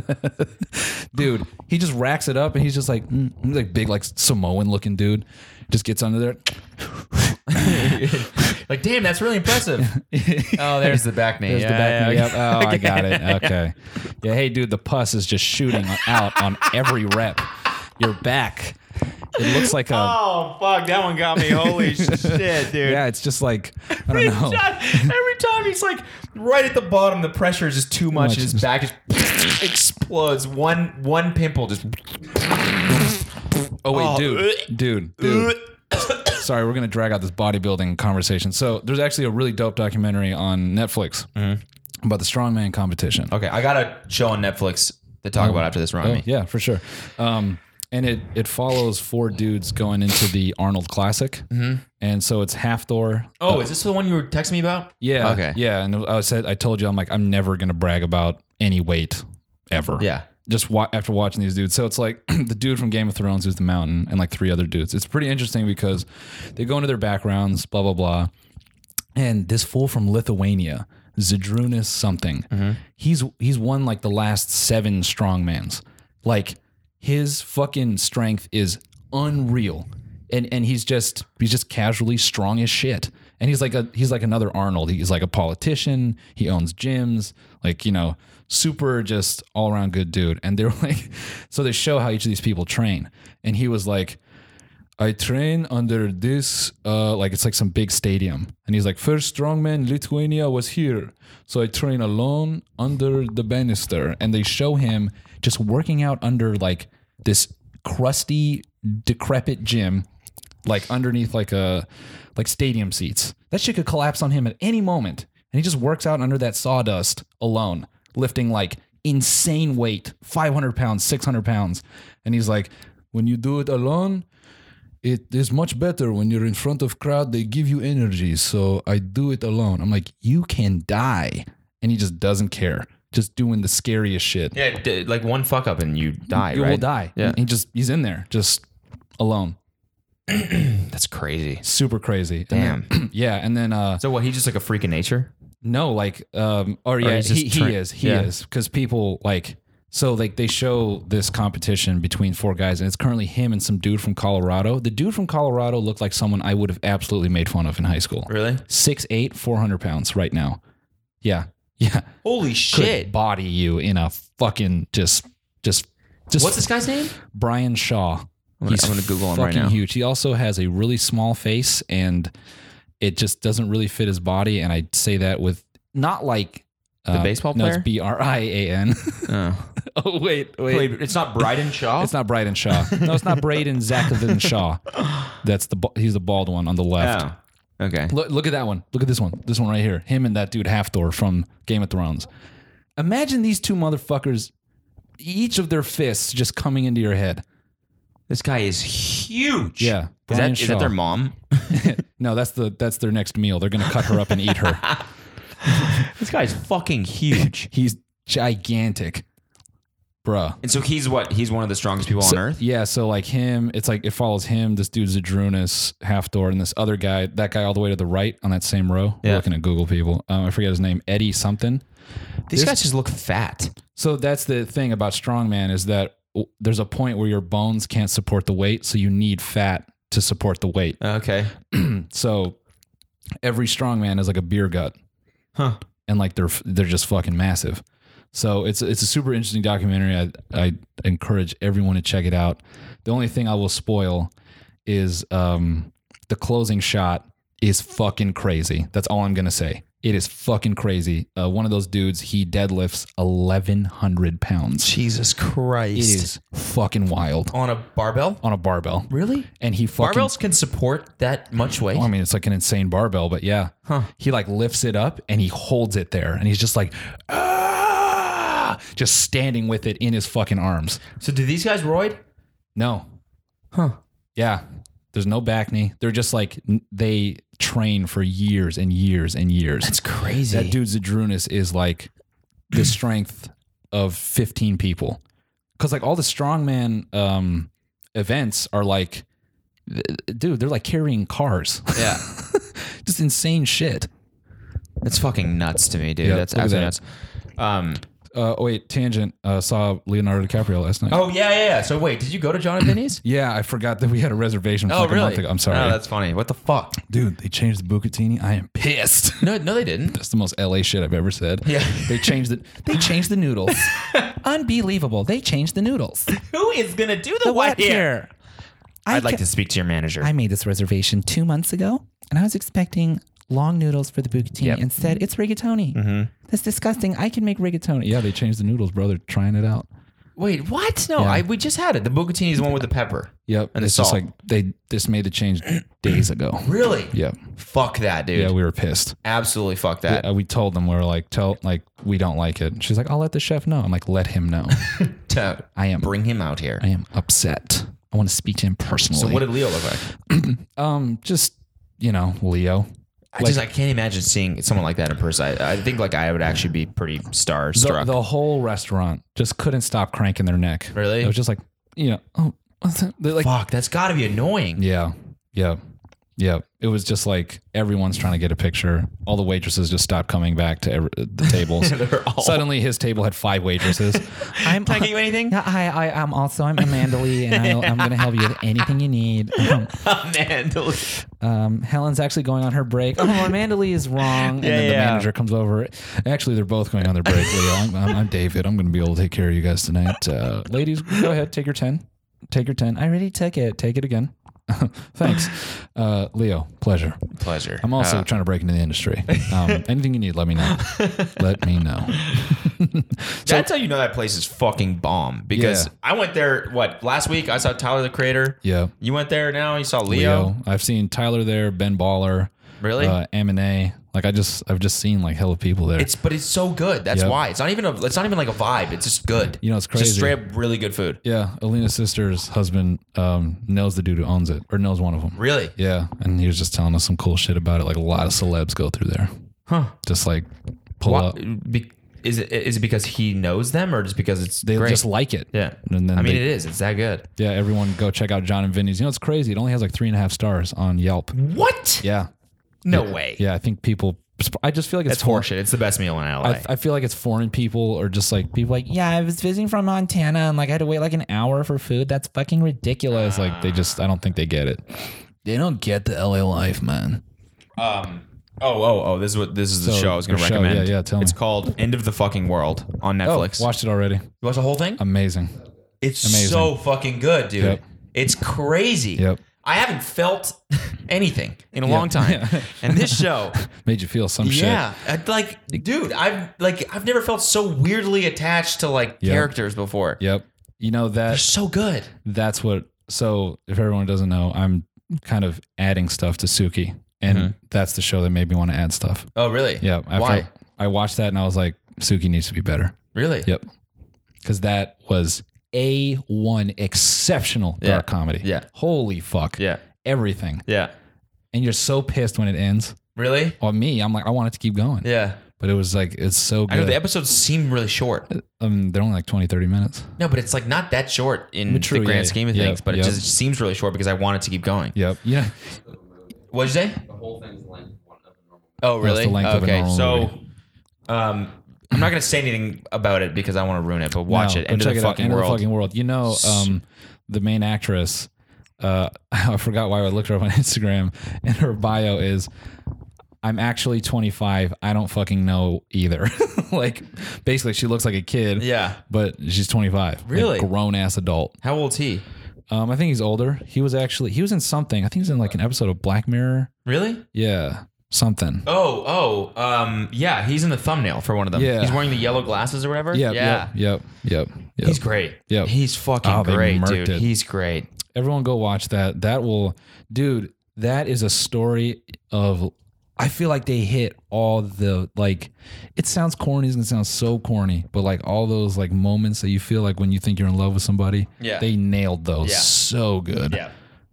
Dude, he just racks it up and he's just like, mm, he's like big, like Samoan looking dude. Just gets under there. Like, damn, that's really impressive. Oh, there's the back knee. There's yeah, the back knee. yeah, Yep. Oh, I got it. Okay. Yeah. Hey, dude, the pus is just shooting out on every rep. Your back. It looks like a. Oh fuck, that one got me. Holy shit, dude. Yeah, it's just like, I don't know. Every time he's like right at the bottom, the pressure is just too much, much. and his back just explodes. One one pimple just. Oh, wait, Oh, dude. Dude, dude. Sorry, we're going to drag out this bodybuilding conversation. So there's actually a really dope documentary on Netflix about the strongman competition. Okay, I got a show on Netflix to talk about after this. Remind Oh, me. yeah, for sure. Um, and it it follows four dudes going into the Arnold Classic, mm-hmm. and so it's half Thor. Oh, is this the one you were texting me about? Yeah, Okay. yeah. And I said I told you I'm like I'm never gonna brag about any weight ever. Yeah. Just wa- after watching these dudes, so it's like the dude from Game of Thrones who's the Mountain, and like three other dudes. It's pretty interesting because they go into their backgrounds, blah blah blah, and this fool from Lithuania, Zydrunas something, Mm-hmm. he's he's won like the last seven strongmans. Like his fucking strength is unreal, and and he's just he's just casually strong as shit. And he's like a he's like another Arnold. He's like a politician. He owns gyms. Like, you know, super just all around good dude. And they're like, so they show how each of these people train. And he was like, I train under this, uh, like it's like some big stadium. And he's like, first strongman in Lithuania was here. So I train alone under the banister. And they show him just working out under like this crusty, decrepit gym, like underneath like a, like stadium seats. That shit could collapse on him at any moment. And he just works out under that sawdust alone, lifting like insane weight, five hundred pounds, six hundred pounds. And he's like, when you do it alone, it is much better when you're in front of crowd. They give you energy. So I do it alone. I'm like, you can die. And he just doesn't care. Just doing the scariest shit. Yeah, d- like one fuck up and you die, You right? will die. Yeah. He just, he's in there, just alone. That's crazy. Super crazy. Damn. And then, yeah. And then, uh, So what, he's just like a freak of nature? no, like, um, or yeah, he's just he, he tra- is, he yeah. is. Cause people like, so like they show this competition between four guys and it's currently him and some dude from Colorado. The dude from Colorado looked like someone I would have absolutely made fun of in high school. Really? six eight, four hundred pounds right now. Yeah. Yeah. Holy Could shit. body you in a fucking just, just, just. What's this guy's name? Brian Shaw. gonna- He's I'm gonna Google him right fucking now. huge. He also has a really small face and it just doesn't really fit his body. And I say that with not like The uh, baseball No, player? it's B R I A N. Oh. Oh wait, wait. Wait, it's not Bryden Shaw? It's not Bryden Shaw. No, it's not Braden Zachovin Shaw. That's the ba- he's the bald one on the left. Oh. Okay. Look, look at that one. Look at this one. This one right here. Him and that dude Halfdor from Game of Thrones. Imagine these two motherfuckers, each of their fists just coming into your head. This guy is huge. Yeah, Is Brian that, is Shaw. that their mom? No, that's the that's their next meal. They're gonna cut her up and eat her. This guy's fucking huge. He's gigantic, bruh. And so he's what? He's one of the strongest people So- on earth? Yeah, so like him, it's like it follows him, this dude Zadrunas, Halfdor, and this other guy, that guy all the way to the right on that same row. We're Yeah. looking at Google people. Um, I forget his name, Eddie something. These This- guys just look fat. So that's the thing about strongman is that w- there's a point where your bones can't support the weight, so you need fat to support the weight. Okay. So every strongman is like a beer gut. Huh. And like they're they're just fucking massive. So it's it's a super interesting documentary. I I encourage everyone to check it out. The only thing I will spoil is um the closing shot is fucking crazy. That's all I'm gonna say. It is fucking crazy. Uh, one of those dudes, he deadlifts eleven hundred pounds. Jesus Christ. It is fucking wild On a barbell? on a barbell. Really? And he fucking Barbells can support that much weight? I mean, it's like an insane barbell, but yeah. Huh. He like lifts it up and he holds it there and he's just like, ah, just standing with it in his fucking arms. So do these guys roid? No. Huh. Yeah. There's no back knee. They're just like, n- they train for years and years and years. That's crazy. That dude Zadrunas is like the strength of fifteen people. Cause like all the strongman um, events are like, th- dude, they're like carrying cars. Yeah. Just insane shit. That's fucking nuts to me, dude. Yeah, That's look at absolutely that. nuts. Um, Uh, oh wait, tangent. Uh, saw Leonardo DiCaprio last night. oh, yeah, yeah, yeah. So wait, did you go to John and Vinny's? Yeah, I forgot that we had a reservation for Oh, like a month really? ago. I'm sorry. Oh, that's funny. What the fuck? Dude, they changed the bucatini. I am pissed. No, no, they didn't. That's the most L A shit I've ever said. Yeah. They changed the they changed the noodles. Unbelievable. They changed the noodles. Who is gonna do the, what here? I I'd like ca- to speak to your manager. I made this reservation two months ago, and I was expecting long noodles for the bucatini. Yep. Instead, it's rigatoni. Mm-hmm. That's disgusting. I can make rigatoni. Yeah, they changed the noodles, bro. They're trying it out. Wait, what? No, Yeah. I we just had it. The bucatini is the one with the pepper. Yep. And the it's just salt. like they just made the change days ago. Really? Yep. Fuck that, dude. Yeah, we were pissed. Absolutely fuck that. Yeah, we told them we were like, tell like we don't like it. She's like, I'll let the chef know. I'm like, let him know. To I am bring him out here. I am upset. I want to speak to him personally. So what did Leo look like? um just you know, Leo. I just I can't imagine seeing someone like that in person. I, I think like I would actually be pretty The, starstruck. the whole restaurant just couldn't stop cranking their neck. Really? It was just like, you know, oh, what's that? They're like, Fuck, that's got to be annoying. yeah, yeah, yeah. It was just like everyone's trying to get a picture. All the waitresses just stopped coming back to every, the tables. They're all- Suddenly, his table had five waitresses. I'm, Can I get you anything? Yeah, Hi, I, I'm also I'm Amanda Lee, and I'll, I'm going to help you with anything you need. Um, Amanda. um, Helen's actually going on her break. Oh, Amanda Lee is wrong. And Yeah, then the yeah. manager comes over. Actually, they're both going on their break. Leo, I'm, I'm, I'm David. I'm going to be able to take care of you guys tonight. Uh, ladies, go ahead. Take your ten. Take your ten. I already took it. Take it again. Thanks, uh, Leo. Pleasure. Pleasure. I'm also Uh, trying to break into the industry. Um, anything you need, let me know. Let me know. That's how you know that place is fucking bomb. Because Yeah. I went there, what, last week? I saw Tyler, the Creator. Yeah. You went there now? You saw Leo? Leo. I've seen Tyler there, Ben Baller. Really? Uh, M and A. Like I just, I've just seen like hella people there. It's but it's so good. That's Yep. why. It's not even a it's not even like a vibe. It's just good. You know, it's It's just crazy. straight up really good food. Yeah, Alina's sister's husband um, knows the dude who owns it, or knows one of them. Really? Yeah, and he was just telling us some cool shit about it. Like a lot of celebs go through there. Huh. Just like pull Why, up. be, is it is it because he knows them or just because it's They great? just like it. yeah. And then I mean, they- it is. It's that good. Yeah, everyone go check out John and Vinny's. You know, it's crazy. It only has like three and a half stars on Yelp. What? Yeah. No Yeah. way. Yeah, I think people. I just feel like it's That's foreign. horseshit. It's the best meal in L A. I, I feel like it's foreign people or just like people like, Yeah, I was visiting from Montana and like I had to wait like an hour for food. That's fucking ridiculous. it's like they just. I don't think they get it. They don't get the L A life, man. um. Oh, oh, oh! This is what this is the So, show I was going the to show, recommend. yeah, yeah, tell It's me. called End of the Fucking World on Netflix. Oh, watched it already. You watched the whole thing? Amazing. It's amazing. so fucking good, dude. Yep. It's crazy. Yep. I haven't felt anything in a long time, Yeah. and this show, Made you feel some shit. yeah, I'd like, dude, I've like, I've never felt so weirdly attached to like Yep. characters before. Yep. You know They're that so good. that's what. So if everyone doesn't know, I'm kind of adding stuff to Suki, and Mm-hmm. that's the show that made me want to add stuff. Oh, really? Yeah. After Why? I watched that and I was like, Suki needs to be better. Really? Yep. Because that was a one exceptional Yeah. dark comedy. Yeah. Holy fuck. Yeah. Everything. Yeah. And you're so pissed when it ends. Really? Well, me, I'm like, I want it to keep going. Yeah. But it was like, it's so I know good. the episodes seem really short. um, they're only like twenty, thirty minutes. No, but it's like not that short in But true, the grand yeah. scheme of Yep, things. But yep. it just seems really short because I want it to keep going. Yep. Yeah. What'd you say? The whole thing's length of one of the normal. Oh, That's really? the length of a okay, normal so movie. um, I'm not gonna say anything about it because I want to ruin it. But watch No, it. go End of check the it out. fucking End of world. the fucking world. You know, um, the main actress, uh, I forgot why I looked her up on Instagram, and her bio is, I'm actually twenty-five. I don't fucking know either. Like, basically, she looks like a kid. Yeah. But she's twenty-five. Really? Grown ass adult. How old's he? Um, I think he's older. He was actually, he was in something. I think he was in like an episode of Black Mirror. Really? Yeah. Something. Oh, oh, um, yeah. He's in the thumbnail for one of them. Yeah. He's wearing the yellow glasses or whatever. Yep, Yeah. Yep. Yep. Yep. Yep. He's great. Yep. He's fucking Oh, they great, murked dude. it. He's great. Everyone go watch that. That will, dude, that is a story of, I feel like they hit all the, like, it sounds corny, it's gonna sound so corny, but like all those like moments that you feel like when you think you're in love with somebody, Yeah. they nailed those Yeah. so good. Yeah.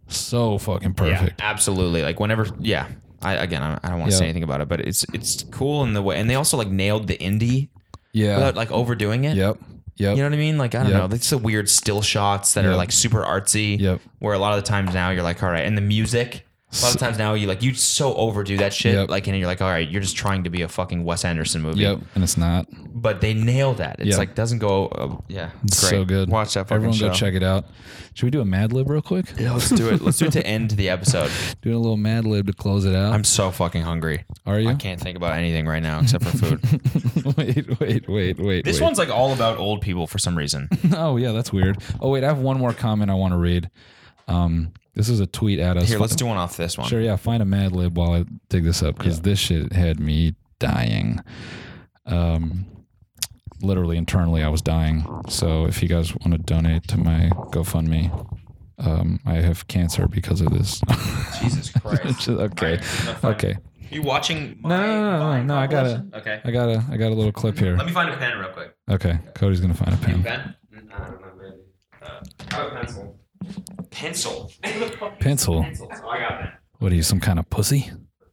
So fucking Yeah. perfect. Absolutely. Like whenever. Yeah. I again. I I don't want to Yeah. say anything about it, but it's it's cool in the way, and they also like nailed the indie Yeah. without like overdoing it. Yep. Yep. You know what I mean? Like, I don't Yep. know. It's the weird still shots that are Yep. like super artsy. Yep. Where a lot of the times now you're like, all right. And the music, a lot of times now you like, you so overdo that shit. Yep. Like, and you're like, all right, you're just trying to be a fucking Wes Anderson movie. Yep. And it's not. But they nailed that. It's Yep. like, doesn't go, uh, yeah. It's great. so good. Watch that fucking Everyone show. go check it out. Should we do a Mad Lib real quick? Yeah, let's do it. Let's do it to end the episode. Doing a little Mad Lib to close it out. I'm so fucking hungry. Are you? I can't think about anything right now except for food. wait, wait, wait, wait. This wait. one's like all about old people for some reason. Oh yeah, that's weird. Oh wait, I have one more comment I want to read. Um, this is a tweet at us. Here, let's do one off this one. Sure, yeah. Find a Mad Lib while I dig this up because this shit had me dying. Um, literally internally, I was dying. So if you guys want to donate to my GoFundMe, um, I have cancer because of this. Jesus Christ. okay, okay. You watching? No, no, no, no, no, no, I got it. Okay. I got a, I got a little clip here. Let me find a pen real quick. Okay, Cody's gonna find a pen. Pen? I don't know, maybe. Uh, I have a pencil. Pencil. Pencil. Pencil. Oh, I got that. What are you, some kind of pussy?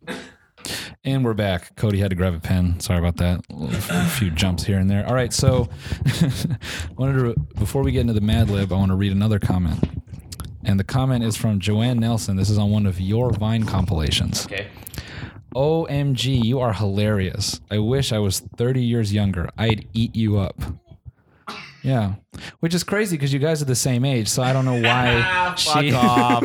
And we're back. Cody had to grab a pen. Sorry about that. A, little, a few jumps here and there. All right, so wanted to before we get into the Mad Lib, I want to read another comment. And the comment is from Joanne Nelson. This is on one of your Vine compilations. Okay. O M G, you are hilarious. I wish I was thirty years younger. I'd eat you up. Yeah. Which is crazy because you guys are the same age, so I don't know why she... Fuck off.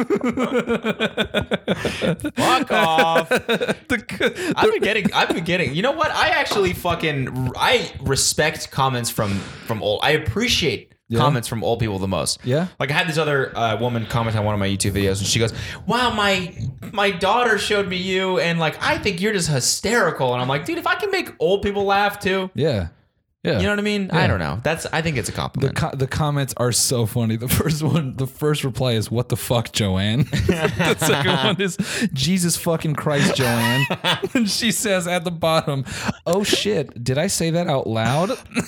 Fuck off. I've been getting, I've been getting, you know what? I actually fucking, I respect comments from, from old, I appreciate Yeah. comments from old people the most. Yeah? Like I had this other uh, woman comment on one of my YouTube videos, and she goes, "Wow, my my daughter showed me you, and like I think you're just hysterical." And I'm like, dude, if I can make old people laugh too, Yeah. Yeah. you know what I mean? I don't know. That's I think it's a The compliment. co- the comments are so funny. The first one, the first reply is "What the fuck, Joanne?" The second one is "Jesus fucking Christ, Joanne." And she says at the bottom, "Oh shit, did I say that out loud?"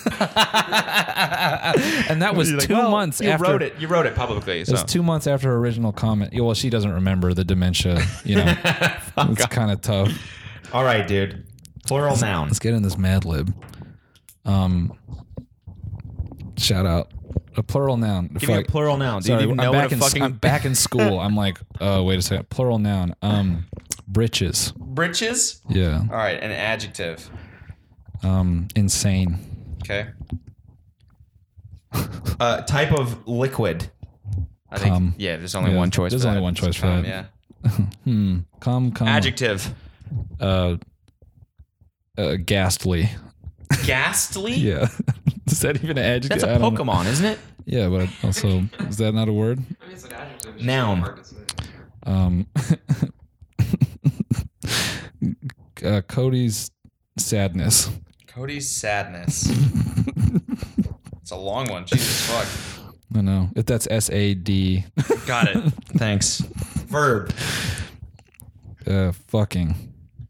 And that was You're like, two well, months you after. wrote it. You wrote it publicly. It So. was two months after her original comment. Yeah, well, she doesn't remember the dementia. You know, it's kind of tough. All right, dude. Plural noun. Let's get in this Mad Lib. Um, shout out a plural noun. Give me a plural noun. Do you Sorry, even know I'm what back a in fucking I'm back in school. I'm like, uh, wait a second. Plural noun. Um, britches. britches? Yeah. All right, an adjective. Um, insane. Okay. uh, type of liquid. I think. Cum. Yeah, there's only Yeah, one choice. there's for only that. one choice for Cum, that. Yeah. Hmm. Come, come. Adjective. Uh, uh, ghastly. Ghastly. Yeah. Is that even an adjective? That's a I don't know. Pokemon, isn't it? Yeah, but also, is that not a word? I mean, it's an adjective. It's Noun. hard to say. Um, uh, Cody's sadness. Cody's sadness. It's a long one. Jesus fuck. I know. If that's S A D, Got it. Thanks. Verb. uh, fucking.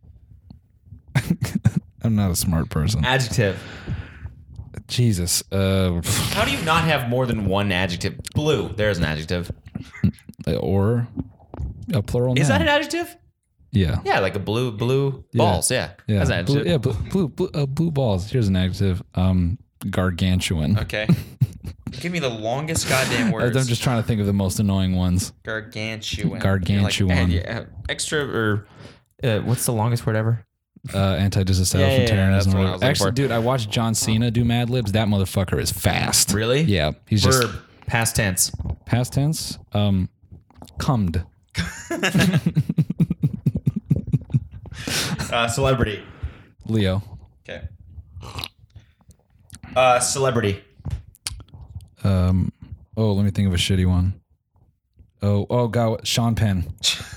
I'm not a smart person. Adjective. Jesus. Uh, How do you not have more than one adjective? Blue. There's an adjective. or a plural Is noun. that an adjective? Yeah. Yeah, like a blue blue Yeah. balls. Yeah. Yeah. That's an blue, adjective. yeah. Blue, blue, blue, uh, blue balls. Here's an adjective. Um, gargantuan. Okay. Give me the longest goddamn I'm words. just trying to think of the most annoying ones. Gargantuan. Gargantuan. You're like, eh, yeah, extra or uh, what's the longest word ever? Uh, anti-disestablishmentarianism. Yeah, yeah, yeah, that's what I was looking Actually, for. dude, I watched John Cena do Mad Libs. That motherfucker is fast. Really? Yeah. He's just Verb. Past tense. past tense. Um, cummed. Uh, celebrity. Leo. Okay. Uh, celebrity. Um, oh, let me think of a shitty one. Oh, oh, God, Sean Penn.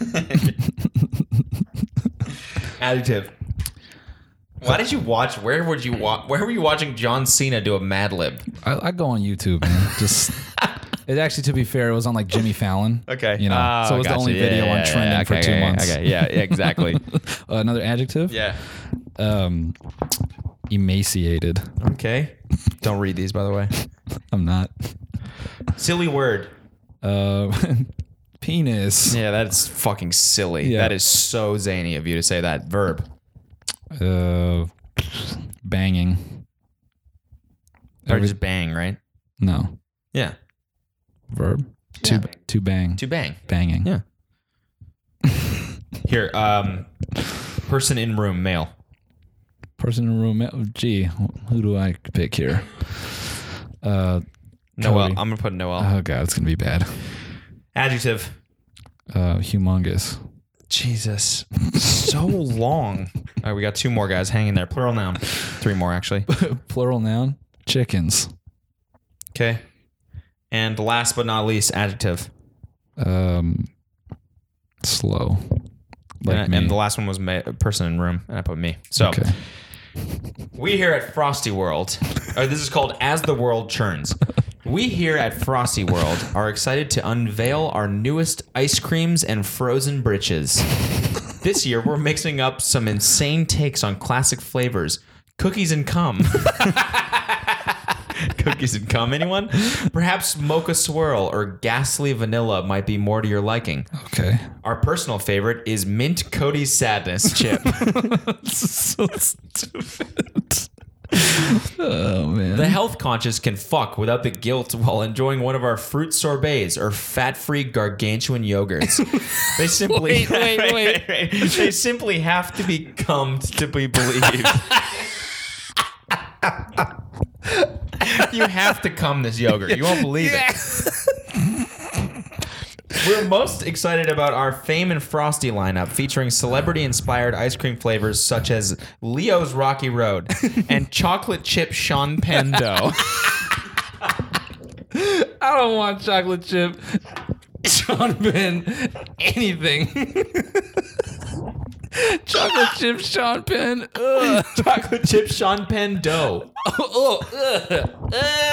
Adjective. Why did you watch? Where would you watch? Where were you watching John Cena do a Mad Lib? I, I go on YouTube, man. Just it actually, to be fair, it was on like Jimmy Fallon. Okay. You know, so it was the only video on trending for two months. Okay. Yeah. yeah exactly. Uh, another adjective. yeah. Um, emaciated. Okay. Don't read these, by the way. I'm not. Silly word. Uh, penis. Yeah, that's fucking silly. Yeah. That is so zany of you to say that. Verb. Uh, banging. Or Every- just bang, right? no. Yeah. Verb. To Yeah. to bang. To bang. Banging. Yeah. Here, um, person in room, male. Person in the room. oh, Gee, who do I pick here? Uh, Noel. Cody. I'm gonna put Noel. Oh god, it's gonna be bad. Adjective. Uh, humongous. Jesus. So long. All right, we got two more guys hanging there. Plural noun. Three more, actually. Plural noun. Chickens. Okay. And last but not least, adjective. Um, slow. Like and, me. and the last one was ma- person in room, and I put me. So Okay. we here at Frosty World, or this is called As the World Churns. We here at Frosty World are excited to unveil our newest ice creams and frozen britches. This year, we're mixing up some insane takes on classic flavors. Cookies and cum. Cookies and cum, anyone? Perhaps mocha swirl or ghastly vanilla might be more to your liking. Okay. Our personal favorite is mint Cody's sadness chip. So stupid. Oh man. The health conscious can fuck without the guilt while enjoying one of our fruit sorbets or fat-free gargantuan yogurts. They simply Wait, wait, wait. They simply have to be cummed to be believed. You have to cum this yogurt. You won't believe it. We're most excited about our Fame and Frosty lineup featuring celebrity-inspired ice cream flavors such as Leo's Rocky Road and chocolate chip Sean Penn dough. I don't want chocolate chip. Sean Penn, anything. Chocolate chip Sean Penn. Ugh. Chocolate chip Sean Penn dough. Oh, ugh.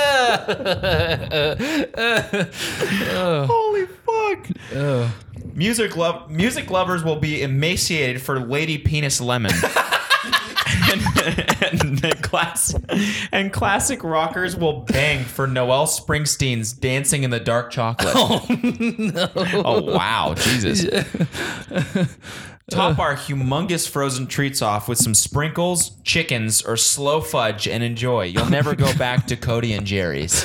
Ugh. Holy fuck. Ugh. Music love music lovers will be emaciated for Lady Penis Lemon. and, and, and, class, and classic rockers will bang for Noel Springsteen's Dancing in the Dark Chocolate. Oh, no. Oh, wow. Jesus. Yeah. Top our humongous frozen treats off with some sprinkles, chickens, or slow fudge and enjoy. You'll never go back to Cody and Jerry's.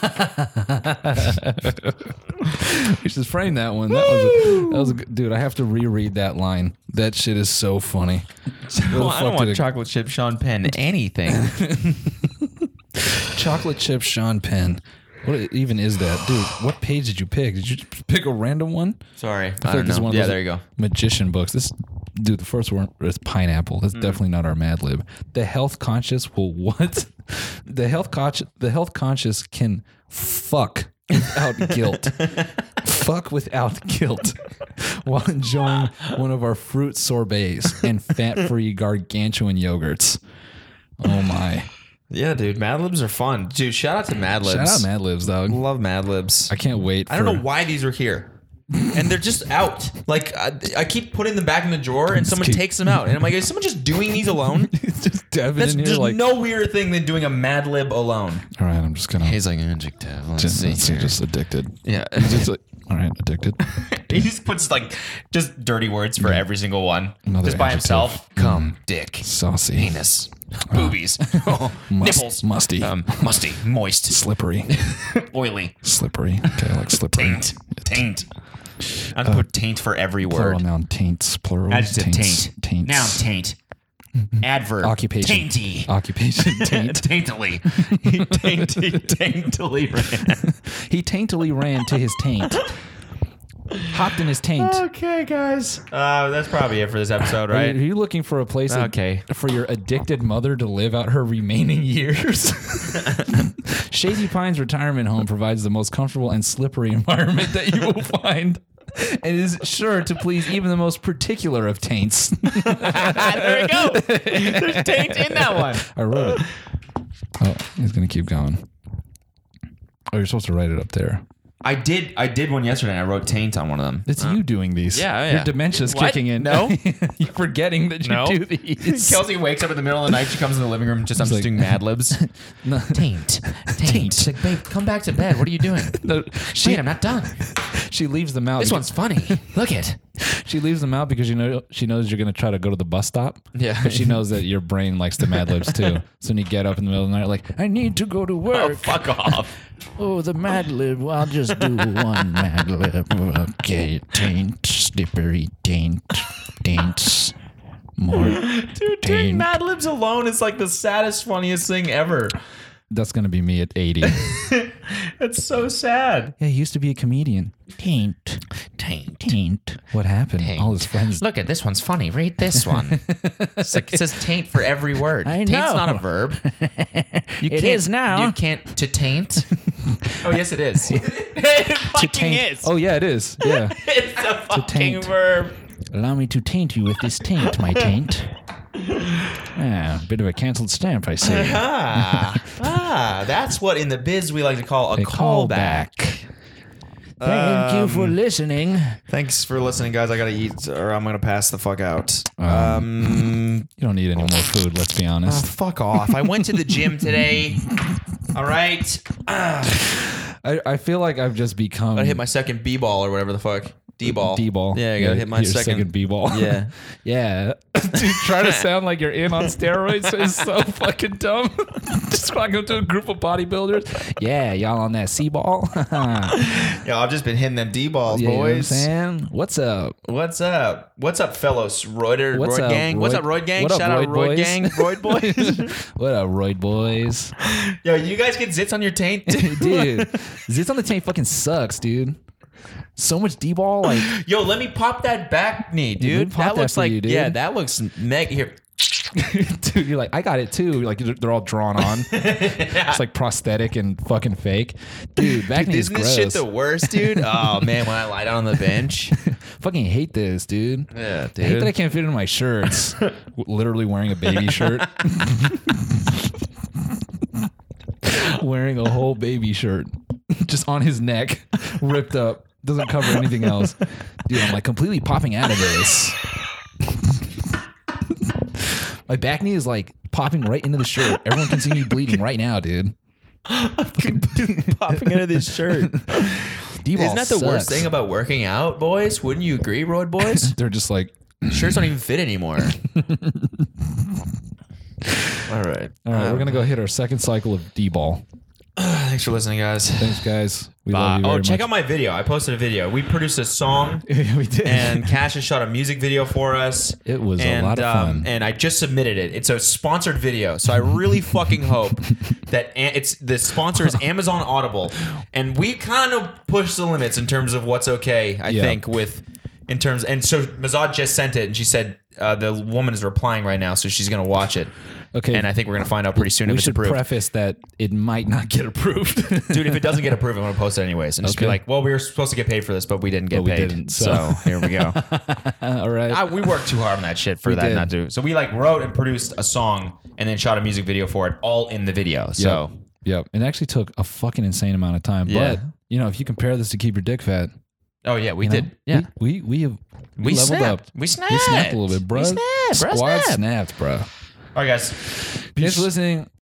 You should frame that one. That was, a, that was a good, dude, I have to reread that line. That shit is so funny. Well, I don't want chocolate chip Sean Penn anything. Chocolate chip Sean Penn. What even is that? Dude, what page did you pick? Did you just pick a random one? Sorry. I, I I feel don't like this is know. one of Yeah, those there you go. magician books. This dude, the first one is pineapple. That's mm. definitely not our Mad Lib. The health conscious will what? The health conscious the health conscious can fuck without guilt. Fuck without guilt while enjoying one of our fruit sorbets and fat-free gargantuan yogurts. Oh my. Yeah, dude, Mad Libs are fun. Dude, shout out to Mad Libs. Shout out Mad Libs, dog. Love Mad Libs. I can't wait. I don't know why these are here. And they're just out. Like, I, I keep putting them back in the drawer and someone keep- takes them out. And I'm like, is someone just doing these alone? It's just Devin That's in here just like. no weirder thing than doing a Mad Lib alone. All right, I'm just gonna. He's like, adjective. Let's just, see. let's see, here. just addicted. Yeah. He's just like, all right, addicted. He just puts like just dirty words for every single one. Another just by adjective. himself. Cum, dick, Saucy. penis, boobies, Must- nipples, musty. um, musty, moist, Slippery. oily, Slippery. Okay, I like slippery. taint, taint. I'm gonna put taint for every Plural word. noun taints. Plural. Adjective taints, taint. Taints. Noun taint. Adverb. Occupation. Tainty. Occupation. Taint. Taintily. He tainty, taintily ran. He taintily ran to his taint. Hopped in his taint. Okay, guys. Uh, that's probably it for this episode, Are right? you, are you looking for a place Okay. for your addicted mother to live out her remaining years? Shady Pines Retirement Home provides the most comfortable and slippery environment that you will find. And is sure to please even the most particular of taints. There we go. There's taint in that one. I wrote it. Oh, he's going to keep going. Oh, you're supposed to write it up there. I did. I did one yesterday. And I wrote taint on one of them. It's you doing these. Yeah, yeah. Your dementia's What? kicking in. No. You're forgetting that you No. do these. Kelsey wakes up in the middle of the night. She comes in the living room. Just I'm She's just like- doing Mad Libs. No. Taint, taint. She's like, babe, come back to bed. What are you doing? No, she, Wait, I'm not done. she leaves them out. This one's funny. Look it. She leaves them out because you know she knows you're going to try to go to the bus stop. Yeah. But she knows that your brain likes the Mad Libs too. So when you get up in the middle of the night, like, I need to go to Oh, work. fuck off. Oh, the Mad Lib. Well, I'll just do one Mad Lib. Okay, taint, slippery, taint, taints, more. Dude, doing taint. Mad Libs alone is like the saddest, funniest thing ever. That's going to be me at eighty. It's so sad. Yeah, he used to be a comedian. Taint, Taint. taint. What happened? Taint. All his friends. Look at this one's funny. Read this one. It's like, it says taint for every word. I Taint's know. not a verb. You It can't- is now. You can't to taint. Oh yes, it is. It fucking taint. is. Oh, yeah, it is. Yeah. It's a fucking taint. verb. Allow me to taint you with this taint, my taint. Yeah, bit of a canceled stamp, I see. Ah, ah, that's what in the biz we like to call a, A callback. Thank you for Um, listening. Thanks for listening, guys. I gotta eat, or I'm gonna pass the fuck out. Um, Um, You don't need any more food, let's be oh, honest. fuck off. I went to the gym today. All right. I, I feel like I've just become I hit my second B ball or whatever the fuck. D ball. D-ball. Yeah, I gotta hit my your second. B-ball. Yeah. Yeah. Dude, try to sound like you're in on steroids is so fucking dumb. Just walking up to a group of bodybuilders. Yeah, y'all on that C-ball? yeah, Yeah, I've just been hitting them D balls, you know what I'm boys. saying? What's up? What's up? What's up, fellows? Roider, What's Roid up, gang. What's Roid- up, Roid gang? what up, Shout out Roid Roid boys? gang, Roid boys. What up, Roid boys? Yo, you guys get zits on your taint? Dude, zits on the tank fucking sucks, dude. So much D-ball, like... Yo, let me pop that back knee, Dude, let me dude. pop that that looks for like you, dude. yeah, that looks mega. Here, Dude, you're like, I got it too. You're like, they're all drawn on. It's like prosthetic and fucking fake. Dude, back knee is Isn't gross. this shit the worst, dude? Oh man, when I lie down on the bench. Fucking hate this, dude. Yeah, I hate that I dude. can't fit in my shirts. Literally wearing a baby shirt. Wearing a whole baby shirt. Just on his neck. Ripped up. Doesn't cover anything else. Dude, I'm like completely popping out of this. My back knee is like popping right into the shirt. Everyone can see me bleeding right now, dude. Popping out of this shirt. D-ball Isn't that the worst sucks. thing about working out, boys? Wouldn't you agree, road boys? They're just like, Shirts don't even fit anymore. All right. all right, we're going to go hit our second cycle of D-ball. Thanks for listening, guys. Thanks, guys. We love Uh, you oh, very check much. out my video. I posted a video. We produced a song, we did. and Cash has shot a music video for us. It was a and, lot of um, fun. and I just submitted it. It's a sponsored video, so I really fucking hope that a- it's the sponsor is Amazon Audible, and we kind of push the limits in terms of what's okay. I Yeah. think with in terms, and so Mazad just sent it, and she said uh, the woman is replying right now, so she's gonna watch it. Okay. And I think we're gonna find out pretty soon we if it's should approved. preface that it might not get approved. Dude, if it doesn't get approved, I'm gonna post it anyways, and just be Okay. like, "Well, we were supposed to get paid for this, but we didn't get But we paid." didn't, so. so. here we go. All right. I, we worked too hard on that shit for We that did. not to. So we like wrote and produced a song and then shot a music video for it, all in the video. So Yep. Yep. It actually took a fucking insane amount of time. Yeah. But, you know, if you compare this to Keep Your Dick Fat, oh yeah, we you know, did. Yeah, We we, we have we, we, leveled snapped. up. We snapped. We snapped a little bit, bro. We snapped, bro. Squad Snap. snapped, bro. All right, guys. Thanks for listening.